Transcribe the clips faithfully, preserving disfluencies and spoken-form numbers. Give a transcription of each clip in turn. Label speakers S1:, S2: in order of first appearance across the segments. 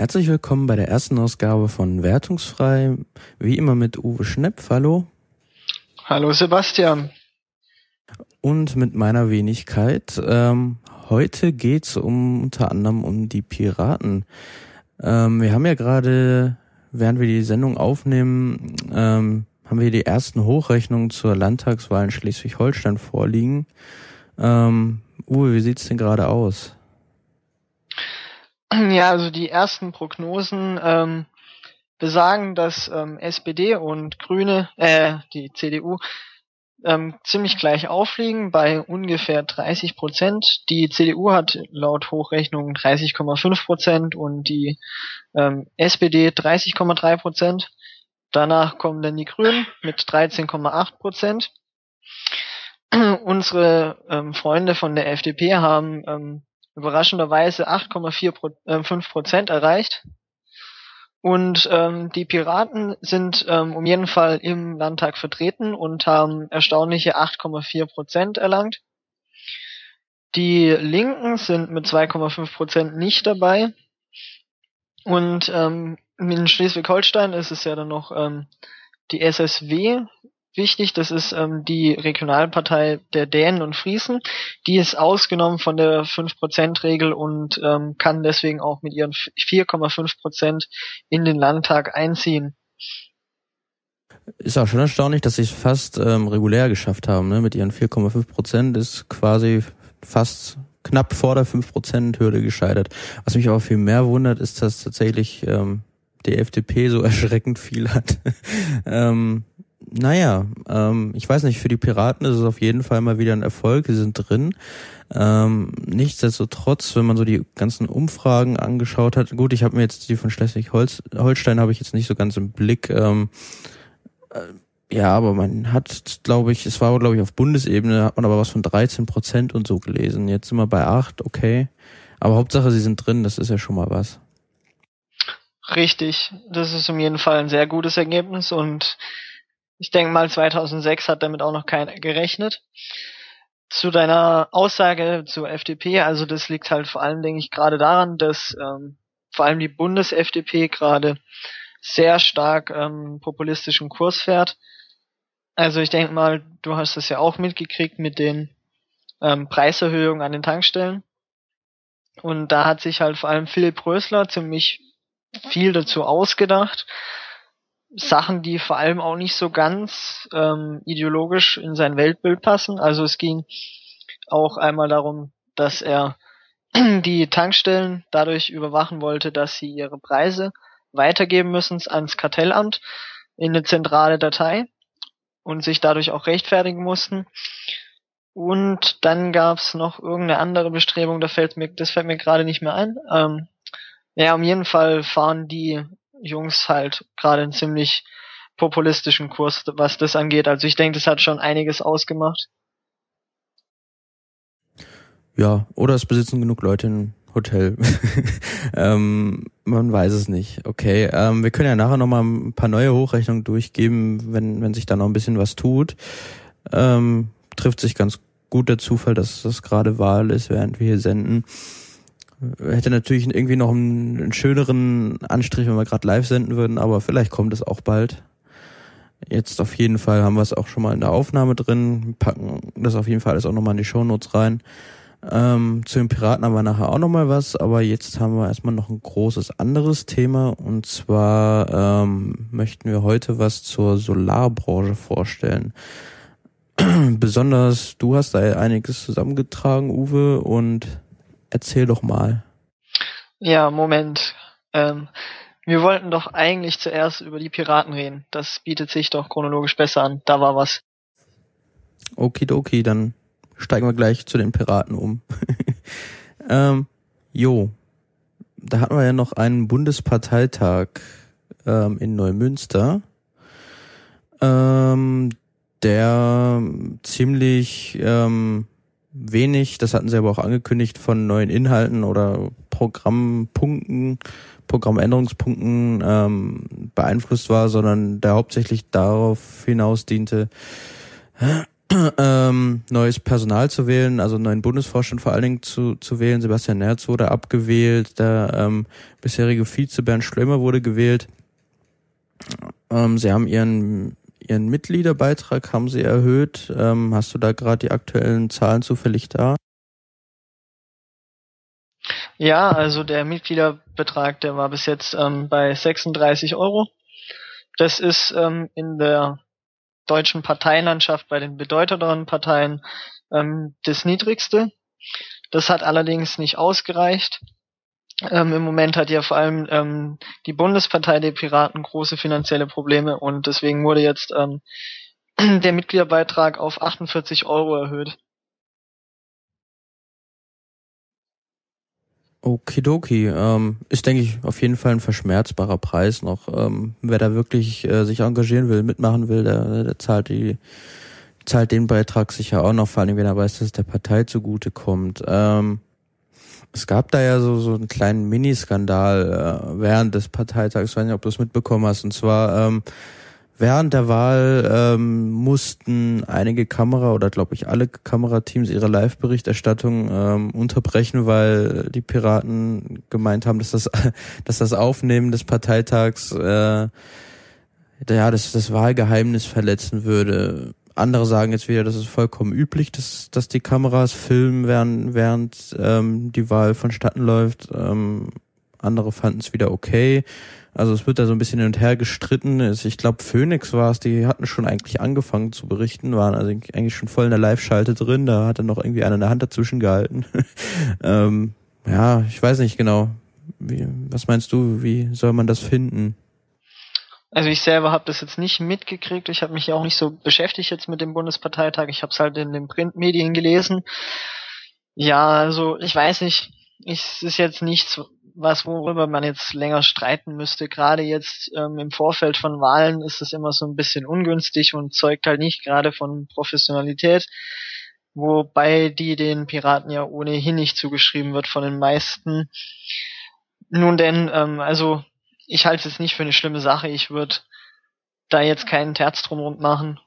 S1: Herzlich willkommen bei der ersten Ausgabe von Wertungsfrei, wie immer mit Uwe Schnepf, hallo.
S2: Hallo Sebastian.
S1: Und mit meiner Wenigkeit. Ähm, heute geht's um unter anderem um die Piraten. Ähm, wir haben ja gerade, während wir die Sendung aufnehmen, ähm, haben wir die ersten Hochrechnungen zur Landtagswahl in Schleswig-Holstein vorliegen. Ähm, Uwe, wie sieht's denn gerade aus?
S2: Ja, also die ersten Prognosen ähm, besagen, dass ähm, S P D und Grüne, äh, die C D U, ähm, ziemlich gleich aufliegen bei ungefähr dreißig Prozent. Die C D U hat laut Hochrechnung dreißig Komma fünf Prozent und die ähm, S P D dreißig Komma drei Prozent. Danach kommen dann die Grünen mit dreizehn Komma acht Prozent. Unsere ähm, Freunde von der F D P haben ähm, überraschenderweise acht Komma fünf Prozent erreicht. Und ähm, die Piraten sind ähm, um jeden Fall im Landtag vertreten und haben erstaunliche acht Komma vier Prozent erlangt. Die Linken sind mit zwei Komma fünf Prozent nicht dabei. Und ähm, in Schleswig-Holstein ist es ja dann noch ähm, die S S W wichtig. Das ist ähm, die Regionalpartei der Dänen und Friesen. Die ist ausgenommen von der fünf Prozent Regel und ähm, kann deswegen auch mit ihren vier Komma fünf Prozent in den Landtag einziehen.
S1: Ist auch schon erstaunlich, dass sie es fast ähm, regulär geschafft haben, ne? Mit ihren vier Komma fünf Prozent ist quasi fast knapp vor der fünf Prozent Hürde gescheitert. Was mich aber viel mehr wundert, ist, dass tatsächlich ähm, die F D P so erschreckend viel hat. ähm, Naja, ähm, ich weiß nicht, für die Piraten ist es auf jeden Fall mal wieder ein Erfolg, sie sind drin. Ähm, nichtsdestotrotz, wenn man so die ganzen Umfragen angeschaut hat, gut, ich habe mir jetzt die von Schleswig-Holstein habe ich jetzt nicht so ganz im Blick, ähm, äh, ja, aber man hat, glaube ich, es war, glaube ich, auf Bundesebene, hat man aber was von dreizehn Prozent und so gelesen. Jetzt sind wir bei acht, okay. Aber Hauptsache, sie sind drin, das ist ja schon mal was.
S2: Richtig, das ist auf jeden Fall ein sehr gutes Ergebnis und ich denke mal, zweitausendsechs hat damit auch noch keiner gerechnet. Zu deiner Aussage zur F D P, also das liegt halt vor allem, denke ich, gerade daran, dass ähm, vor allem die Bundes-F D P gerade sehr stark ähm, populistischen Kurs fährt. Also ich denke mal, du hast das ja auch mitgekriegt mit den ähm, Preiserhöhungen an den Tankstellen. Und da hat sich halt vor allem Philipp Rösler ziemlich viel dazu ausgedacht. Sachen, die vor allem auch nicht so ganz ähm, ideologisch in sein Weltbild passen. Also es ging auch einmal darum, dass er die Tankstellen dadurch überwachen wollte, dass sie ihre Preise weitergeben müssen ans Kartellamt in eine zentrale Datei und sich dadurch auch rechtfertigen mussten. Und dann gab's noch irgendeine andere Bestrebung, da fällt mir, das fällt mir gerade nicht mehr ein. Ähm, ja, um jeden Fall fahren die Jungs halt gerade einen ziemlich populistischen Kurs, was das angeht. Also ich denke, das hat schon einiges ausgemacht.
S1: Ja, oder es besitzen genug Leute ein Hotel. ähm, man weiß es nicht. Okay, ähm, wir können ja nachher nochmal ein paar neue Hochrechnungen durchgeben, wenn wenn sich da noch ein bisschen was tut. Ähm, trifft sich ganz gut der Zufall, dass das gerade Wahl ist, während wir hier senden. Hätte natürlich irgendwie noch einen, einen schöneren Anstrich, wenn wir gerade live senden würden, aber vielleicht kommt es auch bald. Jetzt auf jeden Fall haben wir es auch schon mal in der Aufnahme drin, packen das auf jeden Fall alles auch nochmal in die Shownotes rein. Ähm, zu den Piraten haben wir nachher auch nochmal was, aber jetzt haben wir erstmal noch ein großes anderes Thema und zwar ähm, möchten wir heute was zur Solarbranche vorstellen. Besonders du hast da einiges zusammengetragen, Uwe, und erzähl doch mal.
S2: Ja, Moment. Ähm, wir wollten doch eigentlich zuerst über die Piraten reden. Das bietet sich doch chronologisch besser an. Da war was.
S1: Okidoki, dann steigen wir gleich zu den Piraten um. ähm, jo, da hatten wir ja noch einen Bundesparteitag ähm, in Neumünster, ähm, der ziemlich ähm, wenig, das hatten sie aber auch angekündigt, von neuen Inhalten oder Programmpunkten, Programmänderungspunkten ähm, beeinflusst war, sondern der hauptsächlich darauf hinaus diente, ähm, neues Personal zu wählen, also einen neuen Bundesvorstand vor allen Dingen zu, zu wählen. Sebastian Nerz wurde abgewählt, der ähm, bisherige Vize Bernd Schlömer wurde gewählt. Ähm, sie haben ihren ihren Mitgliederbeitrag haben sie erhöht. Ähm, hast du da gerade die aktuellen Zahlen zufällig da?
S2: Ja, also der Mitgliederbetrag, der war bis jetzt ähm, bei sechsunddreißig Euro. Das ist ähm, in der deutschen Parteienlandschaft bei den bedeutenderen Parteien ähm, das niedrigste. Das hat allerdings nicht ausgereicht. Ähm, Im Moment hat ja vor allem ähm, die Bundespartei der Piraten große finanzielle Probleme und deswegen wurde jetzt ähm, der Mitgliederbeitrag auf achtundvierzig Euro erhöht.
S1: Okidoki, ähm, ist, denke ich, auf jeden Fall ein verschmerzbarer Preis noch. Ähm, wer da wirklich äh, sich engagieren will, mitmachen will, der, der zahlt die zahlt den Beitrag sicher auch noch, vor allem wenn er weiß, dass es der Partei zugute kommt. Ähm, es gab da ja so so einen kleinen Miniskandal äh, während des Parteitags, ich weiß nicht, ob du es mitbekommen hast, und zwar ähm, während der Wahl ähm, mussten einige Kamera- oder glaube ich alle Kamerateams ihre Live-Berichterstattung ähm, unterbrechen, weil die Piraten gemeint haben, dass das dass das Aufnehmen des Parteitags äh, ja das das Wahlgeheimnis verletzen würde. Andere sagen jetzt wieder, das ist vollkommen üblich, dass dass die Kameras filmen, während während ähm, die Wahl vonstatten läuft. Ähm, andere fanden es wieder okay. Also es wird da so ein bisschen hin und her gestritten. Ich glaube, Phoenix war es, die hatten schon eigentlich angefangen zu berichten, waren also eigentlich schon voll in der Live-Schalte drin. Da hat dann noch irgendwie einer eine Hand dazwischen gehalten. ähm, ja, ich weiß nicht genau. Wie, was meinst du, wie soll man das finden?
S2: Also ich selber habe das jetzt nicht mitgekriegt. Ich habe mich ja auch nicht so beschäftigt jetzt mit dem Bundesparteitag. Ich habe es halt in den Printmedien gelesen. Ja, also ich weiß nicht. Es ist jetzt nichts, was worüber man jetzt länger streiten müsste. Gerade jetzt ähm, im Vorfeld von Wahlen ist es immer so ein bisschen ungünstig und zeugt halt nicht gerade von Professionalität, wobei die den Piraten ja ohnehin nicht zugeschrieben wird von den meisten. Nun denn, ähm, also ich halte es nicht für eine schlimme Sache. Ich würde da jetzt keinen Terz drum rund machen.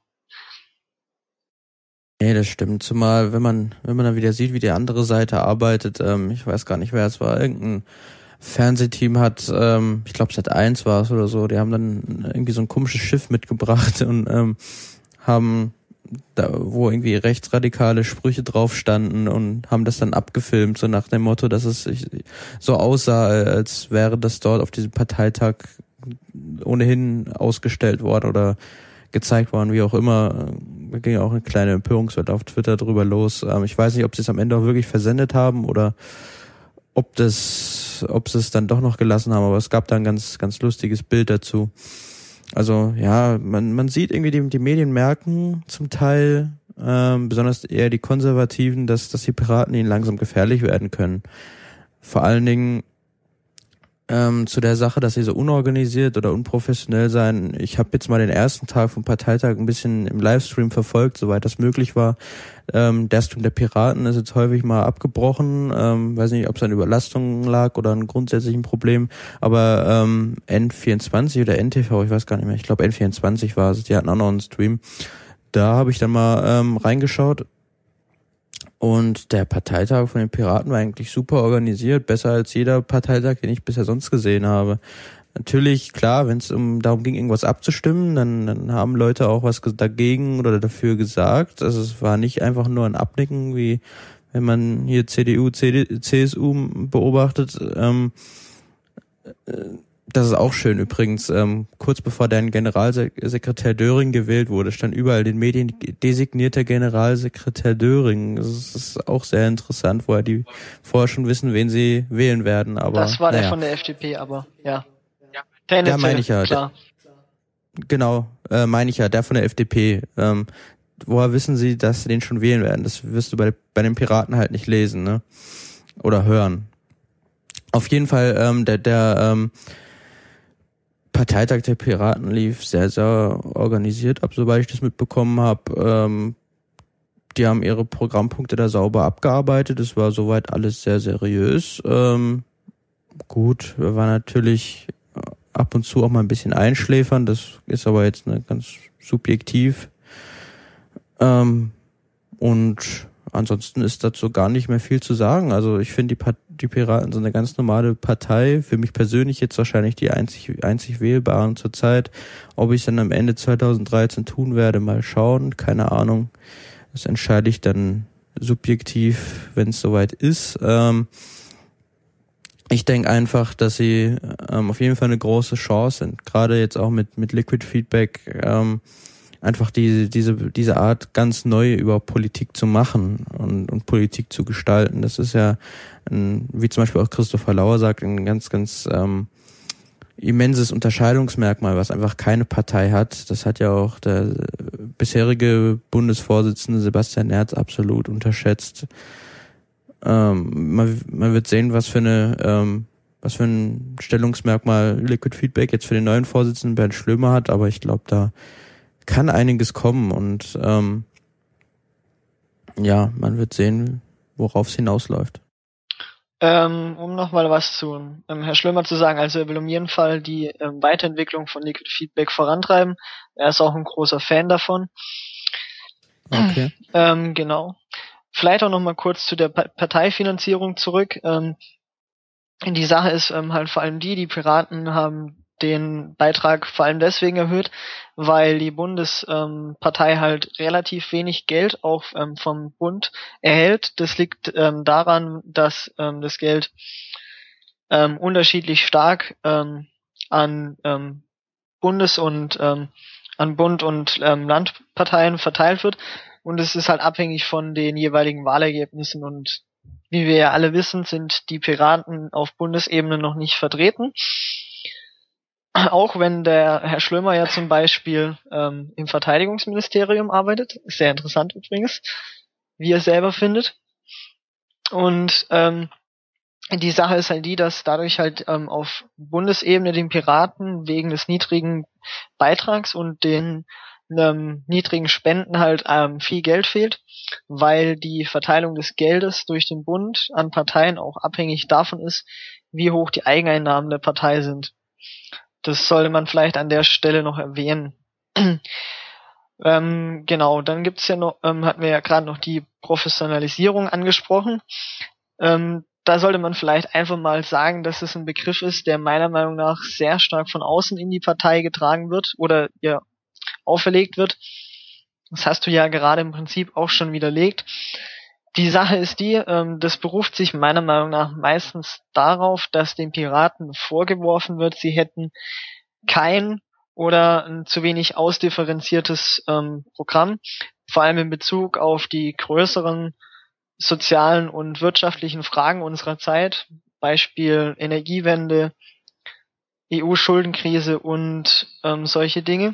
S1: Nee, das stimmt. Zumal, wenn man, wenn man dann wieder sieht, wie die andere Seite arbeitet, ähm, ich weiß gar nicht, wer es war, irgendein Fernsehteam hat, ähm, ich glaube Sat eins war es oder so, die haben dann irgendwie so ein komisches Schiff mitgebracht und ähm, haben da, wo irgendwie rechtsradikale Sprüche drauf standen und haben das dann abgefilmt, so nach dem Motto, dass es so aussah, als wäre das dort auf diesem Parteitag ohnehin ausgestellt worden oder gezeigt worden, wie auch immer. Da ging auch eine kleine Empörungswelle auf Twitter drüber los. Ich weiß nicht, ob sie es am Ende auch wirklich versendet haben oder ob das, ob sie es dann doch noch gelassen haben, aber es gab da ein ganz, ganz lustiges Bild dazu. Also ja, man man sieht irgendwie, die, die Medien merken zum Teil, ähm, besonders eher die Konservativen, dass dass die Piraten ihnen langsam gefährlich werden können. Vor allen Dingen ähm, zu der Sache, dass sie so unorganisiert oder unprofessionell seien. Ich habe jetzt mal den ersten Tag vom Parteitag ein bisschen im Livestream verfolgt, soweit das möglich war. Ähm, der Stream der Piraten ist jetzt häufig mal abgebrochen. Ähm, weiß nicht, ob es an Überlastung lag oder an grundsätzlichen Problem. Aber ähm, N vierundzwanzig oder N T V, ich weiß gar nicht mehr. Ich glaube N vierundzwanzig war es. Die hatten auch noch einen Stream. Da habe ich dann mal ähm, reingeschaut. Und der Parteitag von den Piraten war eigentlich super organisiert, besser als jeder Parteitag, den ich bisher sonst gesehen habe. Natürlich, klar, wenn es um darum ging, irgendwas abzustimmen, dann, dann haben Leute auch was dagegen oder dafür gesagt. Also es war nicht einfach nur ein Abnicken, wie wenn man hier C D U, C D, C S U beobachtet. Ähm, das ist auch schön übrigens. Ähm, kurz bevor dein Generalsekretär Döring gewählt wurde, stand überall in den Medien designierter Generalsekretär Döring. Das ist auch sehr interessant, woher die vorher schon wissen, wen sie wählen werden. Aber
S2: das war
S1: naja.
S2: der von der F D P, aber ja.
S1: Ja, meine ich ja.
S2: Klar.
S1: Genau, äh, meine ich ja, der von der F D P. Ähm, woher wissen sie, dass sie den schon wählen werden? Das wirst du bei, bei den Piraten halt nicht lesen, ne? Oder hören. Auf jeden Fall, ähm, der, der ähm, Parteitag der Piraten lief sehr, sehr organisiert ab, soweit ich das mitbekommen habe. Ähm, die haben ihre Programmpunkte da sauber abgearbeitet. Es war soweit alles sehr seriös. Ähm, gut, wir waren natürlich ab und zu auch mal ein bisschen einschläfern. Das ist aber jetzt ne, ganz subjektiv. Ähm, und ansonsten ist dazu gar nicht mehr viel zu sagen. Also ich finde, die, Part- die Piraten sind eine ganz normale Partei. Für mich persönlich jetzt wahrscheinlich die einzig, einzig wählbaren zurzeit. Ob ich es dann am Ende zweitausenddreizehn tun werde, mal schauen. Keine Ahnung. Das entscheide ich dann subjektiv, wenn es soweit ist. Ähm, ich denke einfach, dass sie ähm, auf jeden Fall eine große Chance sind. Gerade jetzt auch mit mit Liquid Feedback, ähm, einfach diese diese diese Art ganz neu über Politik zu machen und und Politik zu gestalten. Das ist ja, ein, wie zum Beispiel auch Christopher Lauer sagt, ein ganz ganz ähm, immenses Unterscheidungsmerkmal, was einfach keine Partei hat. Das hat ja auch der bisherige Bundesvorsitzende Sebastian Nerz absolut unterschätzt. Ähm, man, man wird sehen, was für eine ähm, was für ein Stellungsmerkmal Liquid Feedback jetzt für den neuen Vorsitzenden Bernd Schlömer hat, aber ich glaube, da kann einiges kommen und ähm, ja, man wird sehen, worauf es hinausläuft.
S2: Ähm, um nochmal was zu ähm, Herr Schlömer zu sagen, also er will um jeden Fall die ähm, Weiterentwicklung von Liquid Feedback vorantreiben. Er ist auch ein großer Fan davon.
S1: Okay.
S2: ähm, genau. Vielleicht auch nochmal kurz zu der pa- Parteifinanzierung zurück. Ähm, die Sache ist ähm, halt vor allem die, die Piraten haben den Beitrag vor allem deswegen erhöht, weil die Bundespartei ähm, halt relativ wenig Geld auch ähm, vom Bund erhält. Das liegt ähm, daran, dass ähm, das Geld ähm, unterschiedlich stark ähm, an ähm, Bundes- und ähm, an Bund- und ähm, Landparteien verteilt wird. Und es ist halt abhängig von den jeweiligen Wahlergebnissen. Und wie wir ja alle wissen, sind die Piraten auf Bundesebene noch nicht vertreten. Auch wenn der Herr Schlömer ja zum Beispiel ähm, im Verteidigungsministerium arbeitet. Ist sehr interessant übrigens, wie er selber findet. Und ähm, die Sache ist halt die, dass dadurch halt ähm, auf Bundesebene den Piraten wegen des niedrigen Beitrags und den ähm, niedrigen Spenden halt ähm, viel Geld fehlt, weil die Verteilung des Geldes durch den Bund an Parteien auch abhängig davon ist, wie hoch die Eigeneinnahmen der Partei sind. Das sollte man vielleicht an der Stelle noch erwähnen. ähm, genau, dann gibt's ja noch, ähm, hatten wir ja gerade noch die Professionalisierung angesprochen. Ähm, da sollte man vielleicht einfach mal sagen, dass es ein Begriff ist, der meiner Meinung nach sehr stark von außen in die Partei getragen wird oder ihr auferlegt wird. Das hast du ja gerade im Prinzip auch schon widerlegt. Die Sache ist die, ähm, das beruft sich meiner Meinung nach meistens darauf, dass den Piraten vorgeworfen wird, sie hätten kein oder ein zu wenig ausdifferenziertes ähm, Programm, vor allem in Bezug auf die größeren sozialen und wirtschaftlichen Fragen unserer Zeit, Beispiel Energiewende, E U-Schuldenkrise und ähm, solche Dinge.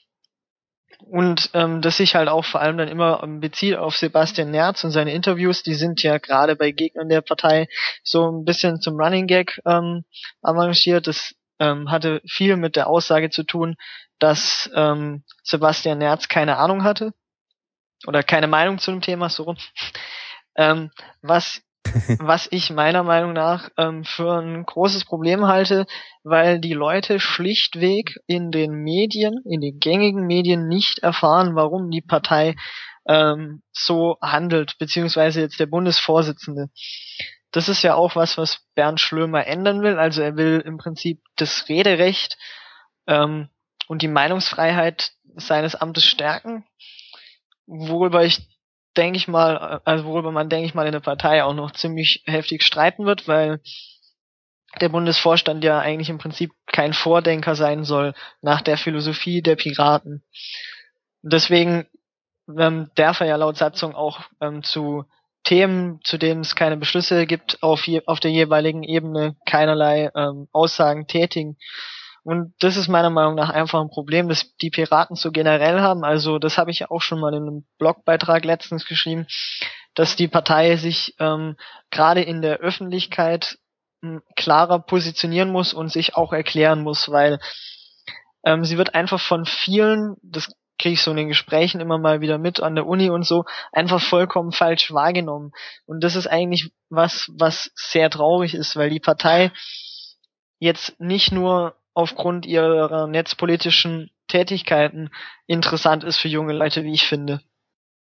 S2: Und ähm, das sich halt auch vor allem dann immer bezieht auf Sebastian Nerz und seine Interviews, die sind ja gerade bei Gegnern der Partei so ein bisschen zum Running Gag ähm, arrangiert. Das ähm, hatte viel mit der Aussage zu tun, dass ähm, Sebastian Nerz keine Ahnung hatte oder keine Meinung zu dem Thema, so rum. Ähm, was was ich meiner Meinung nach ähm, für ein großes Problem halte, weil die Leute schlichtweg in den Medien, in den gängigen Medien nicht erfahren, warum die Partei ähm, so handelt, beziehungsweise jetzt der Bundesvorsitzende. Das ist ja auch was, was Bernd Schlömer ändern will. Also er will im Prinzip das Rederecht ähm, und die Meinungsfreiheit seines Amtes stärken, worüber ich denke ich mal, also worüber man, denke ich mal, in der Partei auch noch ziemlich heftig streiten wird, weil der Bundesvorstand ja eigentlich im Prinzip kein Vordenker sein soll nach der Philosophie der Piraten. Deswegen ähm, darf er ja laut Satzung auch ähm, zu Themen, zu denen es keine Beschlüsse gibt, auf, je, auf der jeweiligen Ebene keinerlei ähm, Aussagen tätigen. Und das ist meiner Meinung nach einfach ein Problem, das die Piraten so generell haben. Also das habe ich ja auch schon mal in einem Blogbeitrag letztens geschrieben, dass die Partei sich ähm, gerade in der Öffentlichkeit m, klarer positionieren muss und sich auch erklären muss, weil ähm, sie wird einfach von vielen, das kriege ich so in den Gesprächen immer mal wieder mit an der Uni und so, einfach vollkommen falsch wahrgenommen. Und das ist eigentlich was, was sehr traurig ist, weil die Partei jetzt nicht nur aufgrund ihrer netzpolitischen Tätigkeiten interessant ist für junge Leute, wie ich finde.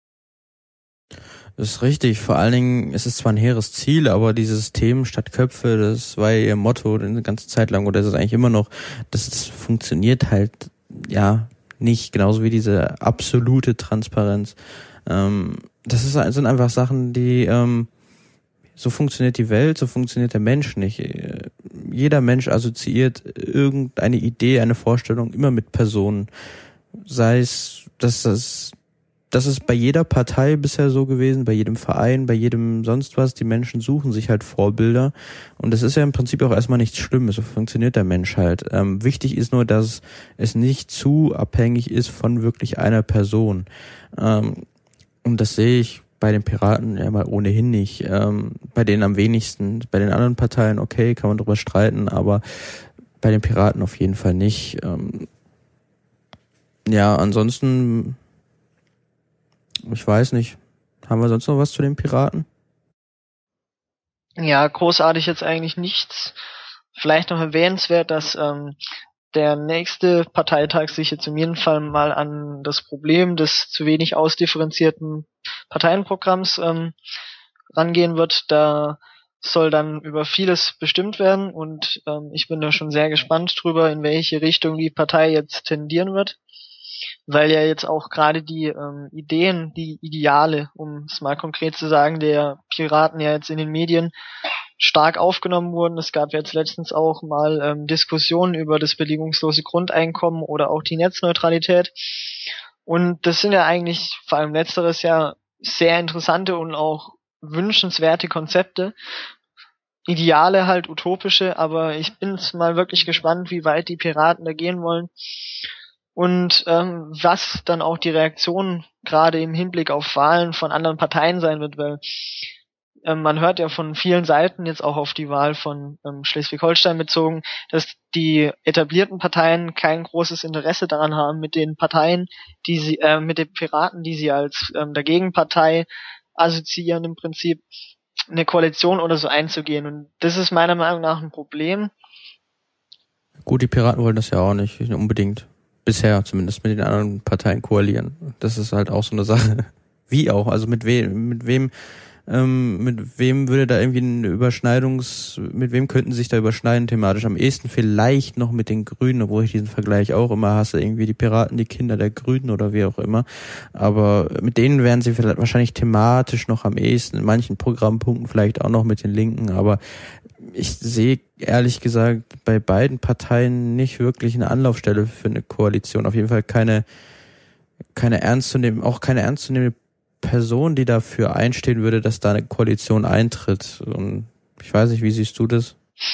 S1: Das ist richtig. Vor allen Dingen, es ist zwar ein hehres Ziel, aber dieses Themen statt Köpfe, das war ja ihr Motto eine ganze Zeit lang, oder das ist eigentlich immer noch, das, das funktioniert halt, ja, nicht, genauso wie diese absolute Transparenz. Ähm, das ist, sind einfach Sachen, die, ähm, so funktioniert die Welt, so funktioniert der Mensch nicht. Jeder Mensch assoziiert irgendeine Idee, eine Vorstellung immer mit Personen. Sei es, dass das, das ist bei jeder Partei bisher so gewesen, bei jedem Verein, bei jedem sonst was. Die Menschen suchen sich halt Vorbilder. Und das ist ja im Prinzip auch erstmal nichts Schlimmes. So funktioniert der Mensch halt. Ähm, wichtig ist nur, dass es nicht zu abhängig ist von wirklich einer Person. Ähm, und das sehe ich bei den Piraten ja mal ohnehin nicht. Ähm, bei denen am wenigsten. Bei den anderen Parteien, okay, kann man drüber streiten, aber bei den Piraten auf jeden Fall nicht. Ähm, ja, ansonsten, ich weiß nicht. Haben wir sonst noch was zu den Piraten?
S2: Ja, großartig jetzt eigentlich nichts. Vielleicht noch erwähnenswert, dass ähm, der nächste Parteitag sich jetzt in jedem Fall mal an das Problem des zu wenig ausdifferenzierten Parteienprogramms ähm, rangehen wird. Da soll dann über vieles bestimmt werden und ähm, ich bin da schon sehr gespannt drüber, in welche Richtung die Partei jetzt tendieren wird, weil ja jetzt auch gerade die ähm, Ideen, die Ideale, um es mal konkret zu sagen, der Piraten ja jetzt in den Medien stark aufgenommen wurden. Es gab jetzt letztens auch mal ähm, Diskussionen über das bedingungslose Grundeinkommen oder auch die Netzneutralität. Und das sind ja eigentlich, vor allem letzteres ja, sehr interessante und auch wünschenswerte Konzepte. Ideale halt, utopische, aber ich bin jetzt mal wirklich gespannt, wie weit die Piraten da gehen wollen. Und ähm, was dann auch die Reaktion gerade im Hinblick auf Wahlen von anderen Parteien sein wird, weil ähm, man hört ja von vielen Seiten, jetzt auch auf die Wahl von ähm, Schleswig-Holstein bezogen, dass die etablierten Parteien kein großes Interesse daran haben, mit den Parteien, die sie, äh, mit den Piraten, die sie als ähm, Dagegenpartei assoziieren, im Prinzip eine Koalition oder so einzugehen. Und das ist meiner Meinung nach ein Problem.
S1: Gut, die Piraten wollen das ja auch nicht unbedingt. Bisher zumindest mit den anderen Parteien koalieren. Das ist halt auch so eine Sache. Wie auch? Also mit wem, mit wem, ähm, mit wem würde da irgendwie eine Überschneidungs, mit wem könnten sich da überschneiden thematisch? Am ehesten vielleicht noch mit den Grünen, obwohl ich diesen Vergleich auch immer hasse. Irgendwie die Piraten, die Kinder der Grünen oder wie auch immer. Aber mit denen wären sie vielleicht wahrscheinlich thematisch noch am ehesten. In manchen Programmpunkten vielleicht auch noch mit den Linken. Aber ich sehe ehrlich gesagt bei beiden Parteien nicht wirklich eine Anlaufstelle für eine Koalition. Auf jeden Fall keine, keine ernstzunehmende, auch keine ernstzunehmende Person, die dafür einstehen würde, dass da eine Koalition eintritt. Und ich weiß nicht, wie siehst du das?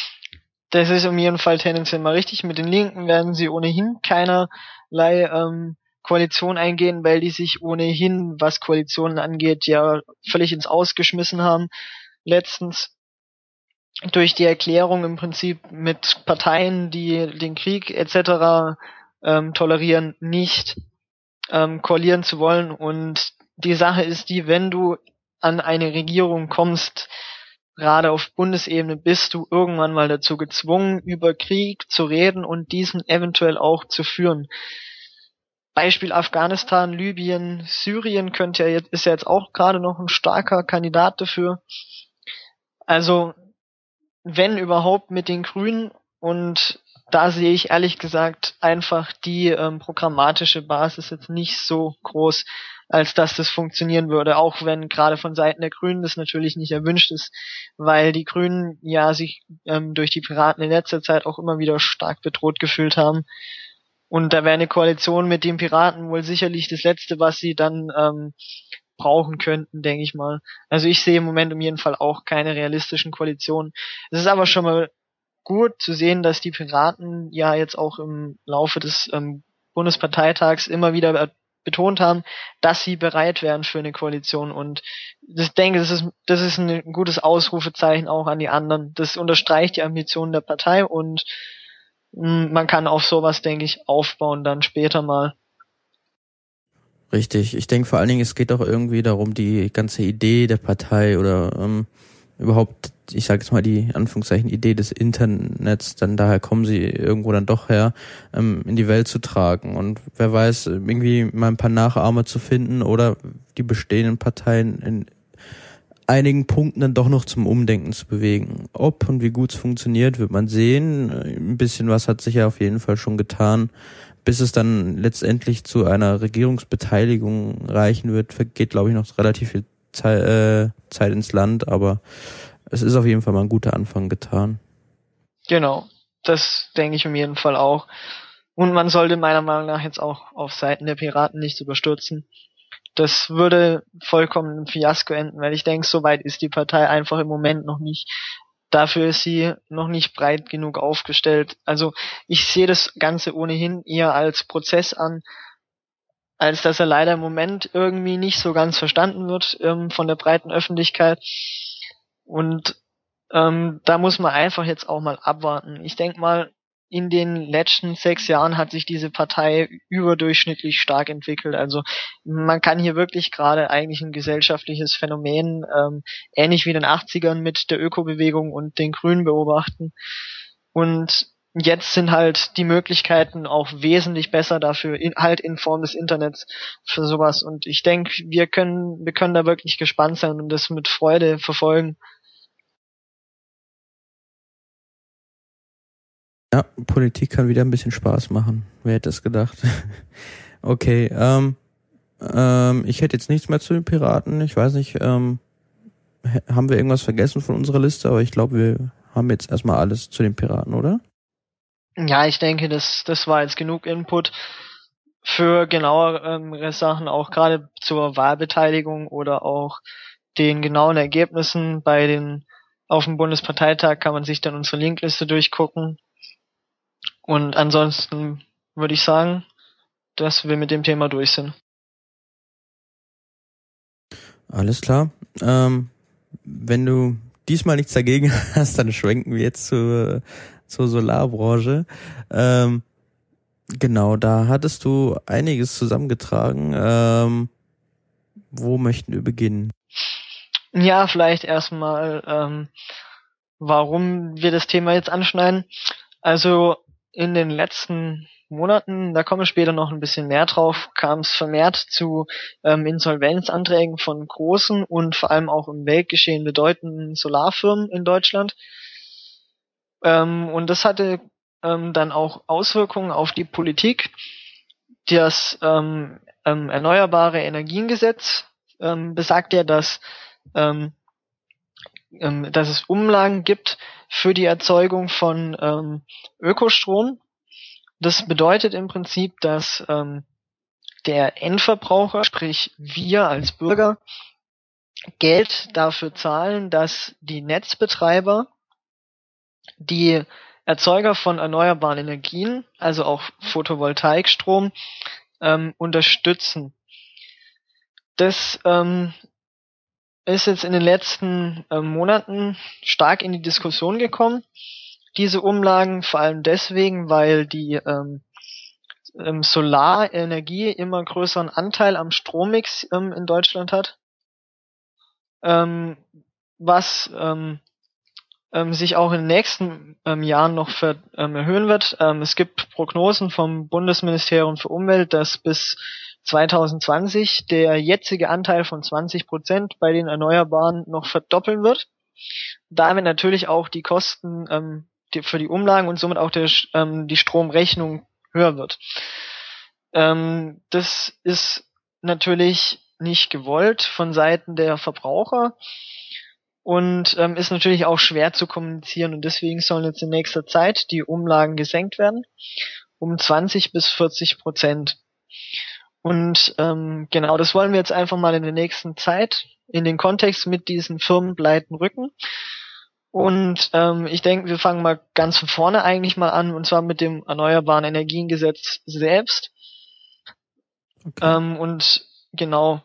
S2: Das ist um jeden Fall tendenziell mal richtig. Mit den Linken werden sie ohnehin keinerlei ähm, Koalition eingehen, weil die sich ohnehin, was Koalitionen angeht, ja völlig ins Ausgeschmissen haben. Letztens durch die Erklärung im Prinzip mit Parteien, die den Krieg et cetera ähm, tolerieren, nicht ähm, koalieren zu wollen. Und die Sache ist die, wenn du an eine Regierung kommst, gerade auf Bundesebene, bist du irgendwann mal dazu gezwungen, über Krieg zu reden und diesen eventuell auch zu führen. Beispiel Afghanistan, Libyen, Syrien könnte ja jetzt, ist ja jetzt auch gerade noch ein starker Kandidat dafür. Also wenn überhaupt mit den Grünen, und da sehe ich ehrlich gesagt einfach die ähm, programmatische Basis jetzt nicht so groß, als dass das funktionieren würde, auch wenn gerade von Seiten der Grünen das natürlich nicht erwünscht ist, weil die Grünen ja sich ähm, durch die Piraten in letzter Zeit auch immer wieder stark bedroht gefühlt haben. Und da wäre eine Koalition mit den Piraten wohl sicherlich das Letzte, was sie dann ähm, brauchen könnten, denke ich mal. Also ich sehe im Moment um jeden Fall auch keine realistischen Koalitionen. Es ist aber schon mal gut zu sehen, dass die Piraten ja jetzt auch im Laufe des ähm, Bundesparteitags immer wieder betont haben, dass sie bereit wären für eine Koalition. Und ich denke, das ist, das ist ein gutes Ausrufezeichen auch an die anderen. Das unterstreicht die Ambitionen der Partei und mh, man kann auf sowas, denke ich, aufbauen dann später mal.
S1: Richtig. Ich denke vor allen Dingen, es geht auch irgendwie darum, die ganze Idee der Partei oder ähm, überhaupt, ich sage jetzt mal die Anführungszeichen Idee des Internets, dann daher kommen sie irgendwo dann doch her, ähm, in die Welt zu tragen. Und wer weiß, irgendwie mal ein paar Nachahmer zu finden oder die bestehenden Parteien in einigen Punkten dann doch noch zum Umdenken zu bewegen. Ob und wie gut es funktioniert, wird man sehen. Ein bisschen was hat sich ja auf jeden Fall schon getan. Bis es dann letztendlich zu einer Regierungsbeteiligung reichen wird, vergeht, glaube ich, noch relativ viel Zeit, äh, Zeit ins Land, aber es ist auf jeden Fall mal ein guter Anfang getan.
S2: Genau, das denke ich auf jeden Fall auch. Und man sollte meiner Meinung nach jetzt auch auf Seiten der Piraten nicht überstürzen. Das würde vollkommen im Fiasko enden, weil ich denke, so weit ist die Partei einfach im Moment noch nicht. Dafür ist sie noch nicht breit genug aufgestellt. Also ich sehe das Ganze ohnehin eher als Prozess an, als dass er leider im Moment irgendwie nicht so ganz verstanden wird ähm, von der breiten Öffentlichkeit. Und ähm, da muss man einfach jetzt auch mal abwarten. Ich denke mal, in den letzten sechs Jahren hat sich diese Partei überdurchschnittlich stark entwickelt. Also man kann hier wirklich gerade eigentlich ein gesellschaftliches Phänomen, ähm, ähnlich wie in den achtzigern mit der Ökobewegung und den Grünen beobachten. Und jetzt sind halt die Möglichkeiten auch wesentlich besser dafür, in, halt in Form des Internets für sowas. Und ich denke, wir können, wir können da wirklich gespannt sein und das mit Freude verfolgen.
S1: Ja, Politik kann wieder ein bisschen Spaß machen. Wer hätte es gedacht? Okay, ähm, ähm, ich hätte jetzt nichts mehr zu den Piraten. Ich weiß nicht, ähm, haben wir irgendwas vergessen von unserer Liste, aber ich glaube, wir haben jetzt erstmal alles zu den Piraten, oder?
S2: Ja, ich denke, das, das war jetzt genug Input für genauere Sachen, auch gerade zur Wahlbeteiligung oder auch den genauen Ergebnissen bei den, auf dem Bundesparteitag kann man sich dann unsere Linkliste durchgucken. Und ansonsten würde ich sagen, dass wir mit dem Thema durch sind.
S1: Alles klar. Ähm, wenn du diesmal nichts dagegen hast, dann schwenken wir jetzt zur, zur Solarbranche. Ähm, genau, da hattest du einiges zusammengetragen. Ähm, wo möchten wir beginnen?
S2: Ja, vielleicht erstmal, ähm, warum wir das Thema jetzt anschneiden. Also in den letzten Monaten, da komme ich später noch ein bisschen mehr drauf, kam es vermehrt zu ähm, Insolvenzanträgen von großen und vor allem auch im Weltgeschehen bedeutenden Solarfirmen in Deutschland. Ähm, und das hatte ähm, dann auch Auswirkungen auf die Politik. Das ähm, ähm, Erneuerbare Energiengesetz ähm, besagt ja, dass ähm, ähm, dass es Umlagen gibt für die Erzeugung von ähm, Ökostrom. Das bedeutet im Prinzip, dass ähm, der Endverbraucher, sprich wir als Bürger, Geld dafür zahlen, dass die Netzbetreiber die Erzeuger von erneuerbaren Energien, also auch Photovoltaikstrom, ähm, unterstützen. Das ähm, ist jetzt in den letzten ähm, Monaten stark in die Diskussion gekommen. Diese Umlagen vor allem deswegen, weil die ähm, ähm, Solarenergie immer größeren Anteil am Strommix ähm, in Deutschland hat, ähm, was ähm, ähm, sich auch in den nächsten ähm, Jahren noch ver, ähm, erhöhen wird. Ähm, es gibt Prognosen vom Bundesministerium für Umwelt, dass bis zwanzig zwanzig der jetzige Anteil von zwanzig Prozent bei den Erneuerbaren noch verdoppeln wird. Damit natürlich auch die Kosten ähm, die, für die Umlagen und somit auch der, ähm, die Stromrechnung höher wird. Ähm, das ist natürlich nicht gewollt von Seiten der Verbraucher und ähm, ist natürlich auch schwer zu kommunizieren und deswegen sollen jetzt in nächster Zeit die Umlagen gesenkt werden um zwanzig bis vierzig Prozent. Und ähm, genau, das wollen wir jetzt einfach mal in der nächsten Zeit in den Kontext mit diesen Firmenpleiten rücken. Und ähm, ich denke, wir fangen mal ganz von vorne eigentlich mal an, und zwar mit dem Erneuerbaren Energiengesetz selbst. Okay. Ähm, und genau,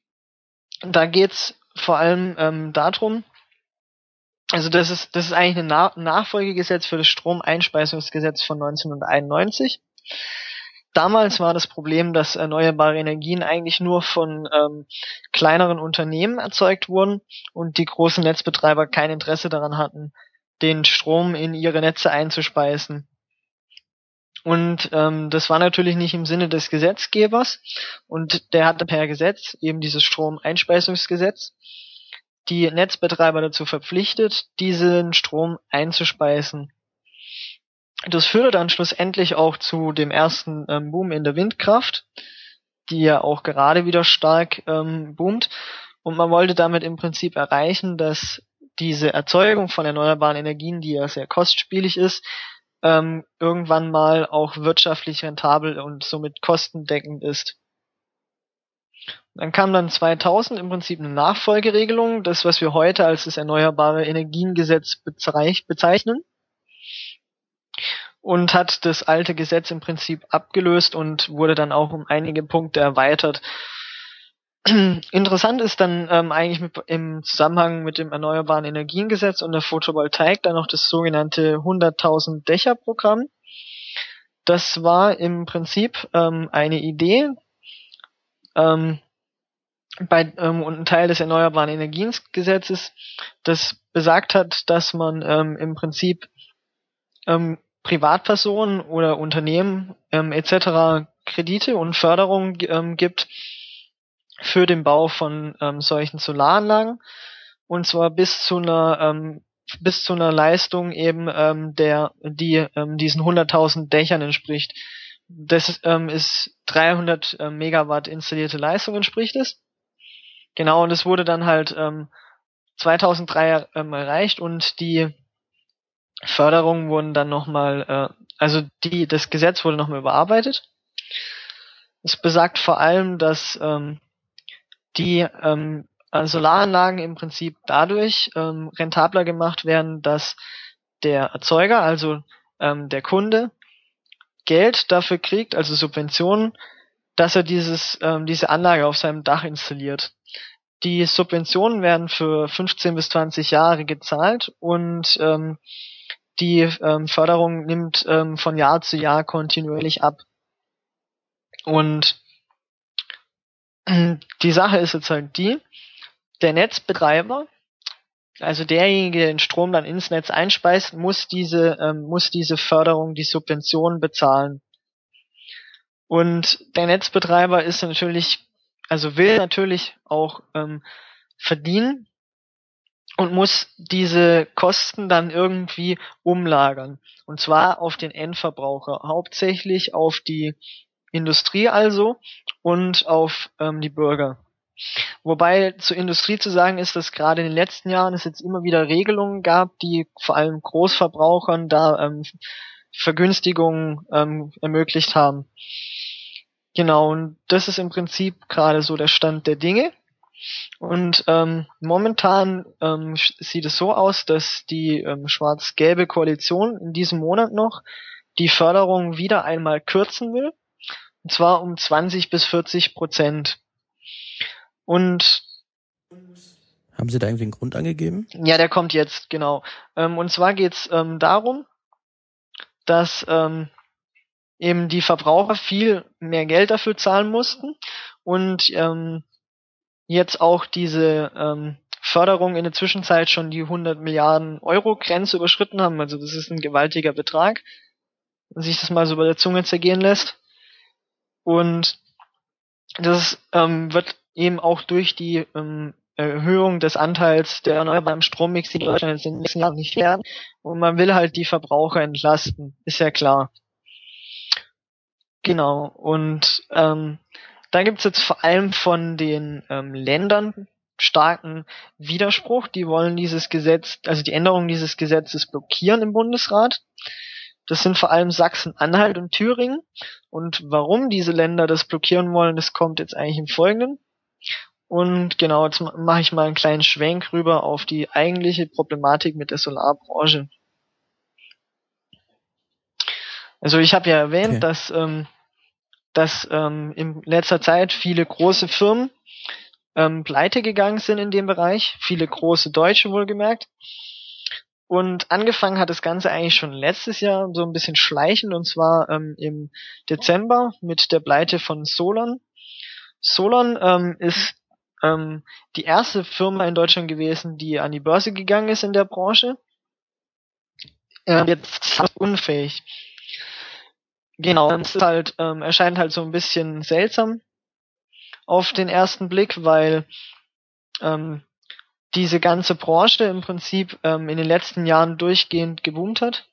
S2: da geht's vor allem ähm, darum, also das ist das ist eigentlich ein Na- Nachfolgegesetz für das Stromeinspeisungsgesetz von neunzehnhunderteinundneunzig. damals war das Problem, dass erneuerbare Energien eigentlich nur von ähm, kleineren Unternehmen erzeugt wurden und die großen Netzbetreiber kein Interesse daran hatten, den Strom in ihre Netze einzuspeisen. Und ähm, das war natürlich nicht im Sinne des Gesetzgebers, und der hatte per Gesetz, eben dieses Stromeinspeisungsgesetz, die Netzbetreiber dazu verpflichtet, diesen Strom einzuspeisen. Das führte dann schlussendlich auch zu dem ersten ähm, Boom in der Windkraft, die ja auch gerade wieder stark ähm, boomt. Und man wollte damit im Prinzip erreichen, dass diese Erzeugung von erneuerbaren Energien, die ja sehr kostspielig ist, ähm, irgendwann mal auch wirtschaftlich rentabel und somit kostendeckend ist. Dann kam dann zweitausend im Prinzip eine Nachfolgeregelung, das, was wir heute als das Erneuerbare Energiengesetz bezeichnen, und hat das alte Gesetz im Prinzip abgelöst und wurde dann auch um einige Punkte erweitert. Interessant ist dann ähm, eigentlich mit, im Zusammenhang mit dem Erneuerbaren Energiengesetz und der Photovoltaik dann noch das sogenannte hunderttausend Dächer Programm. Das war im Prinzip ähm, eine Idee, ähm, bei ähm, und ein Teil des Erneuerbaren Energiengesetzes, das besagt hat, dass man ähm, im Prinzip ähm, Privatpersonen oder Unternehmen ähm, et cetera Kredite und Förderung ähm, gibt für den Bau von ähm, solchen Solaranlagen, und zwar bis zu einer ähm, bis zu einer Leistung eben ähm, der die ähm, diesen hunderttausend Dächern entspricht. Das ähm, ist dreihundert ähm, Megawatt installierte Leistung entspricht es. Genau, und es wurde dann halt ähm, zweitausenddrei ähm, erreicht, und die Förderungen wurden dann nochmal, äh, also die das Gesetz wurde nochmal überarbeitet. Es besagt vor allem, dass ähm, die ähm, Solaranlagen im Prinzip dadurch ähm, rentabler gemacht werden, dass der Erzeuger, also ähm, der Kunde, Geld dafür kriegt, also Subventionen, dass er dieses ähm, diese Anlage auf seinem Dach installiert. Die Subventionen werden für fünfzehn bis zwanzig Jahre gezahlt, und ähm, die ähm, Förderung nimmt ähm, von Jahr zu Jahr kontinuierlich ab. Und die Sache ist jetzt halt die, der Netzbetreiber, also derjenige, der den Strom dann ins Netz einspeist, muss diese ähm, muss diese Förderung, die Subvention bezahlen. Und der Netzbetreiber ist natürlich, also will natürlich auch ähm, verdienen und muss diese Kosten dann irgendwie umlagern. Und zwar auf den Endverbraucher, hauptsächlich auf die Industrie also und auf ähm, die Bürger. Wobei zur Industrie zu sagen ist, dass gerade in den letzten Jahren es jetzt immer wieder Regelungen gab, die vor allem Großverbrauchern da ähm, Vergünstigungen ähm, ermöglicht haben. Genau, und das ist im Prinzip gerade so der Stand der Dinge. Und ähm, momentan ähm, sieht es so aus, dass die ähm, schwarz-gelbe Koalition in diesem Monat noch die Förderung wieder einmal kürzen will. Und zwar um zwanzig bis vierzig Prozent. Und
S1: haben Sie da irgendwie einen Grund angegeben?
S2: Ja, der kommt jetzt, genau. Ähm, und zwar geht's ähm, darum, dass ähm, eben die Verbraucher viel mehr Geld dafür zahlen mussten und ähm, jetzt auch diese ähm, Förderung in der Zwischenzeit schon die hundert Milliarden Euro Grenze überschritten haben. Also das ist ein gewaltiger Betrag, wenn sich das mal so bei der Zunge zergehen lässt. Und das ähm, wird eben auch durch die ähm, Erhöhung des Anteils der erneuerbaren Strommix in Deutschland in den nächsten Jahren nicht werden. Und man will halt die Verbraucher entlasten, ist ja klar. Genau. Und ähm, da gibt's jetzt vor allem von den ähm, Ländern starken Widerspruch. Die wollen dieses Gesetz, also die Änderung dieses Gesetzes blockieren im Bundesrat. Das sind vor allem Sachsen-Anhalt und Thüringen. Und warum diese Länder das blockieren wollen, das kommt jetzt eigentlich im Folgenden. Und genau, jetzt mache ich mal einen kleinen Schwenk rüber auf die eigentliche Problematik mit der Solarbranche. Also ich habe ja erwähnt, okay. dass, ähm, dass ähm, in letzter Zeit viele große Firmen ähm, pleite gegangen sind in dem Bereich, viele große Deutsche wohlgemerkt. Und angefangen hat das Ganze eigentlich schon letztes Jahr so ein bisschen schleichend, und zwar ähm, im Dezember mit der Pleite von Solon. Solon ähm, ist ähm, die erste Firma in Deutschland gewesen, die an die Börse gegangen ist in der Branche. Ähm, jetzt fast unfähig. Genau, es ist halt, ähm, erscheint halt so ein bisschen seltsam auf den ersten Blick, weil ähm, diese ganze Branche im Prinzip ähm, in den letzten Jahren durchgehend geboomt hat.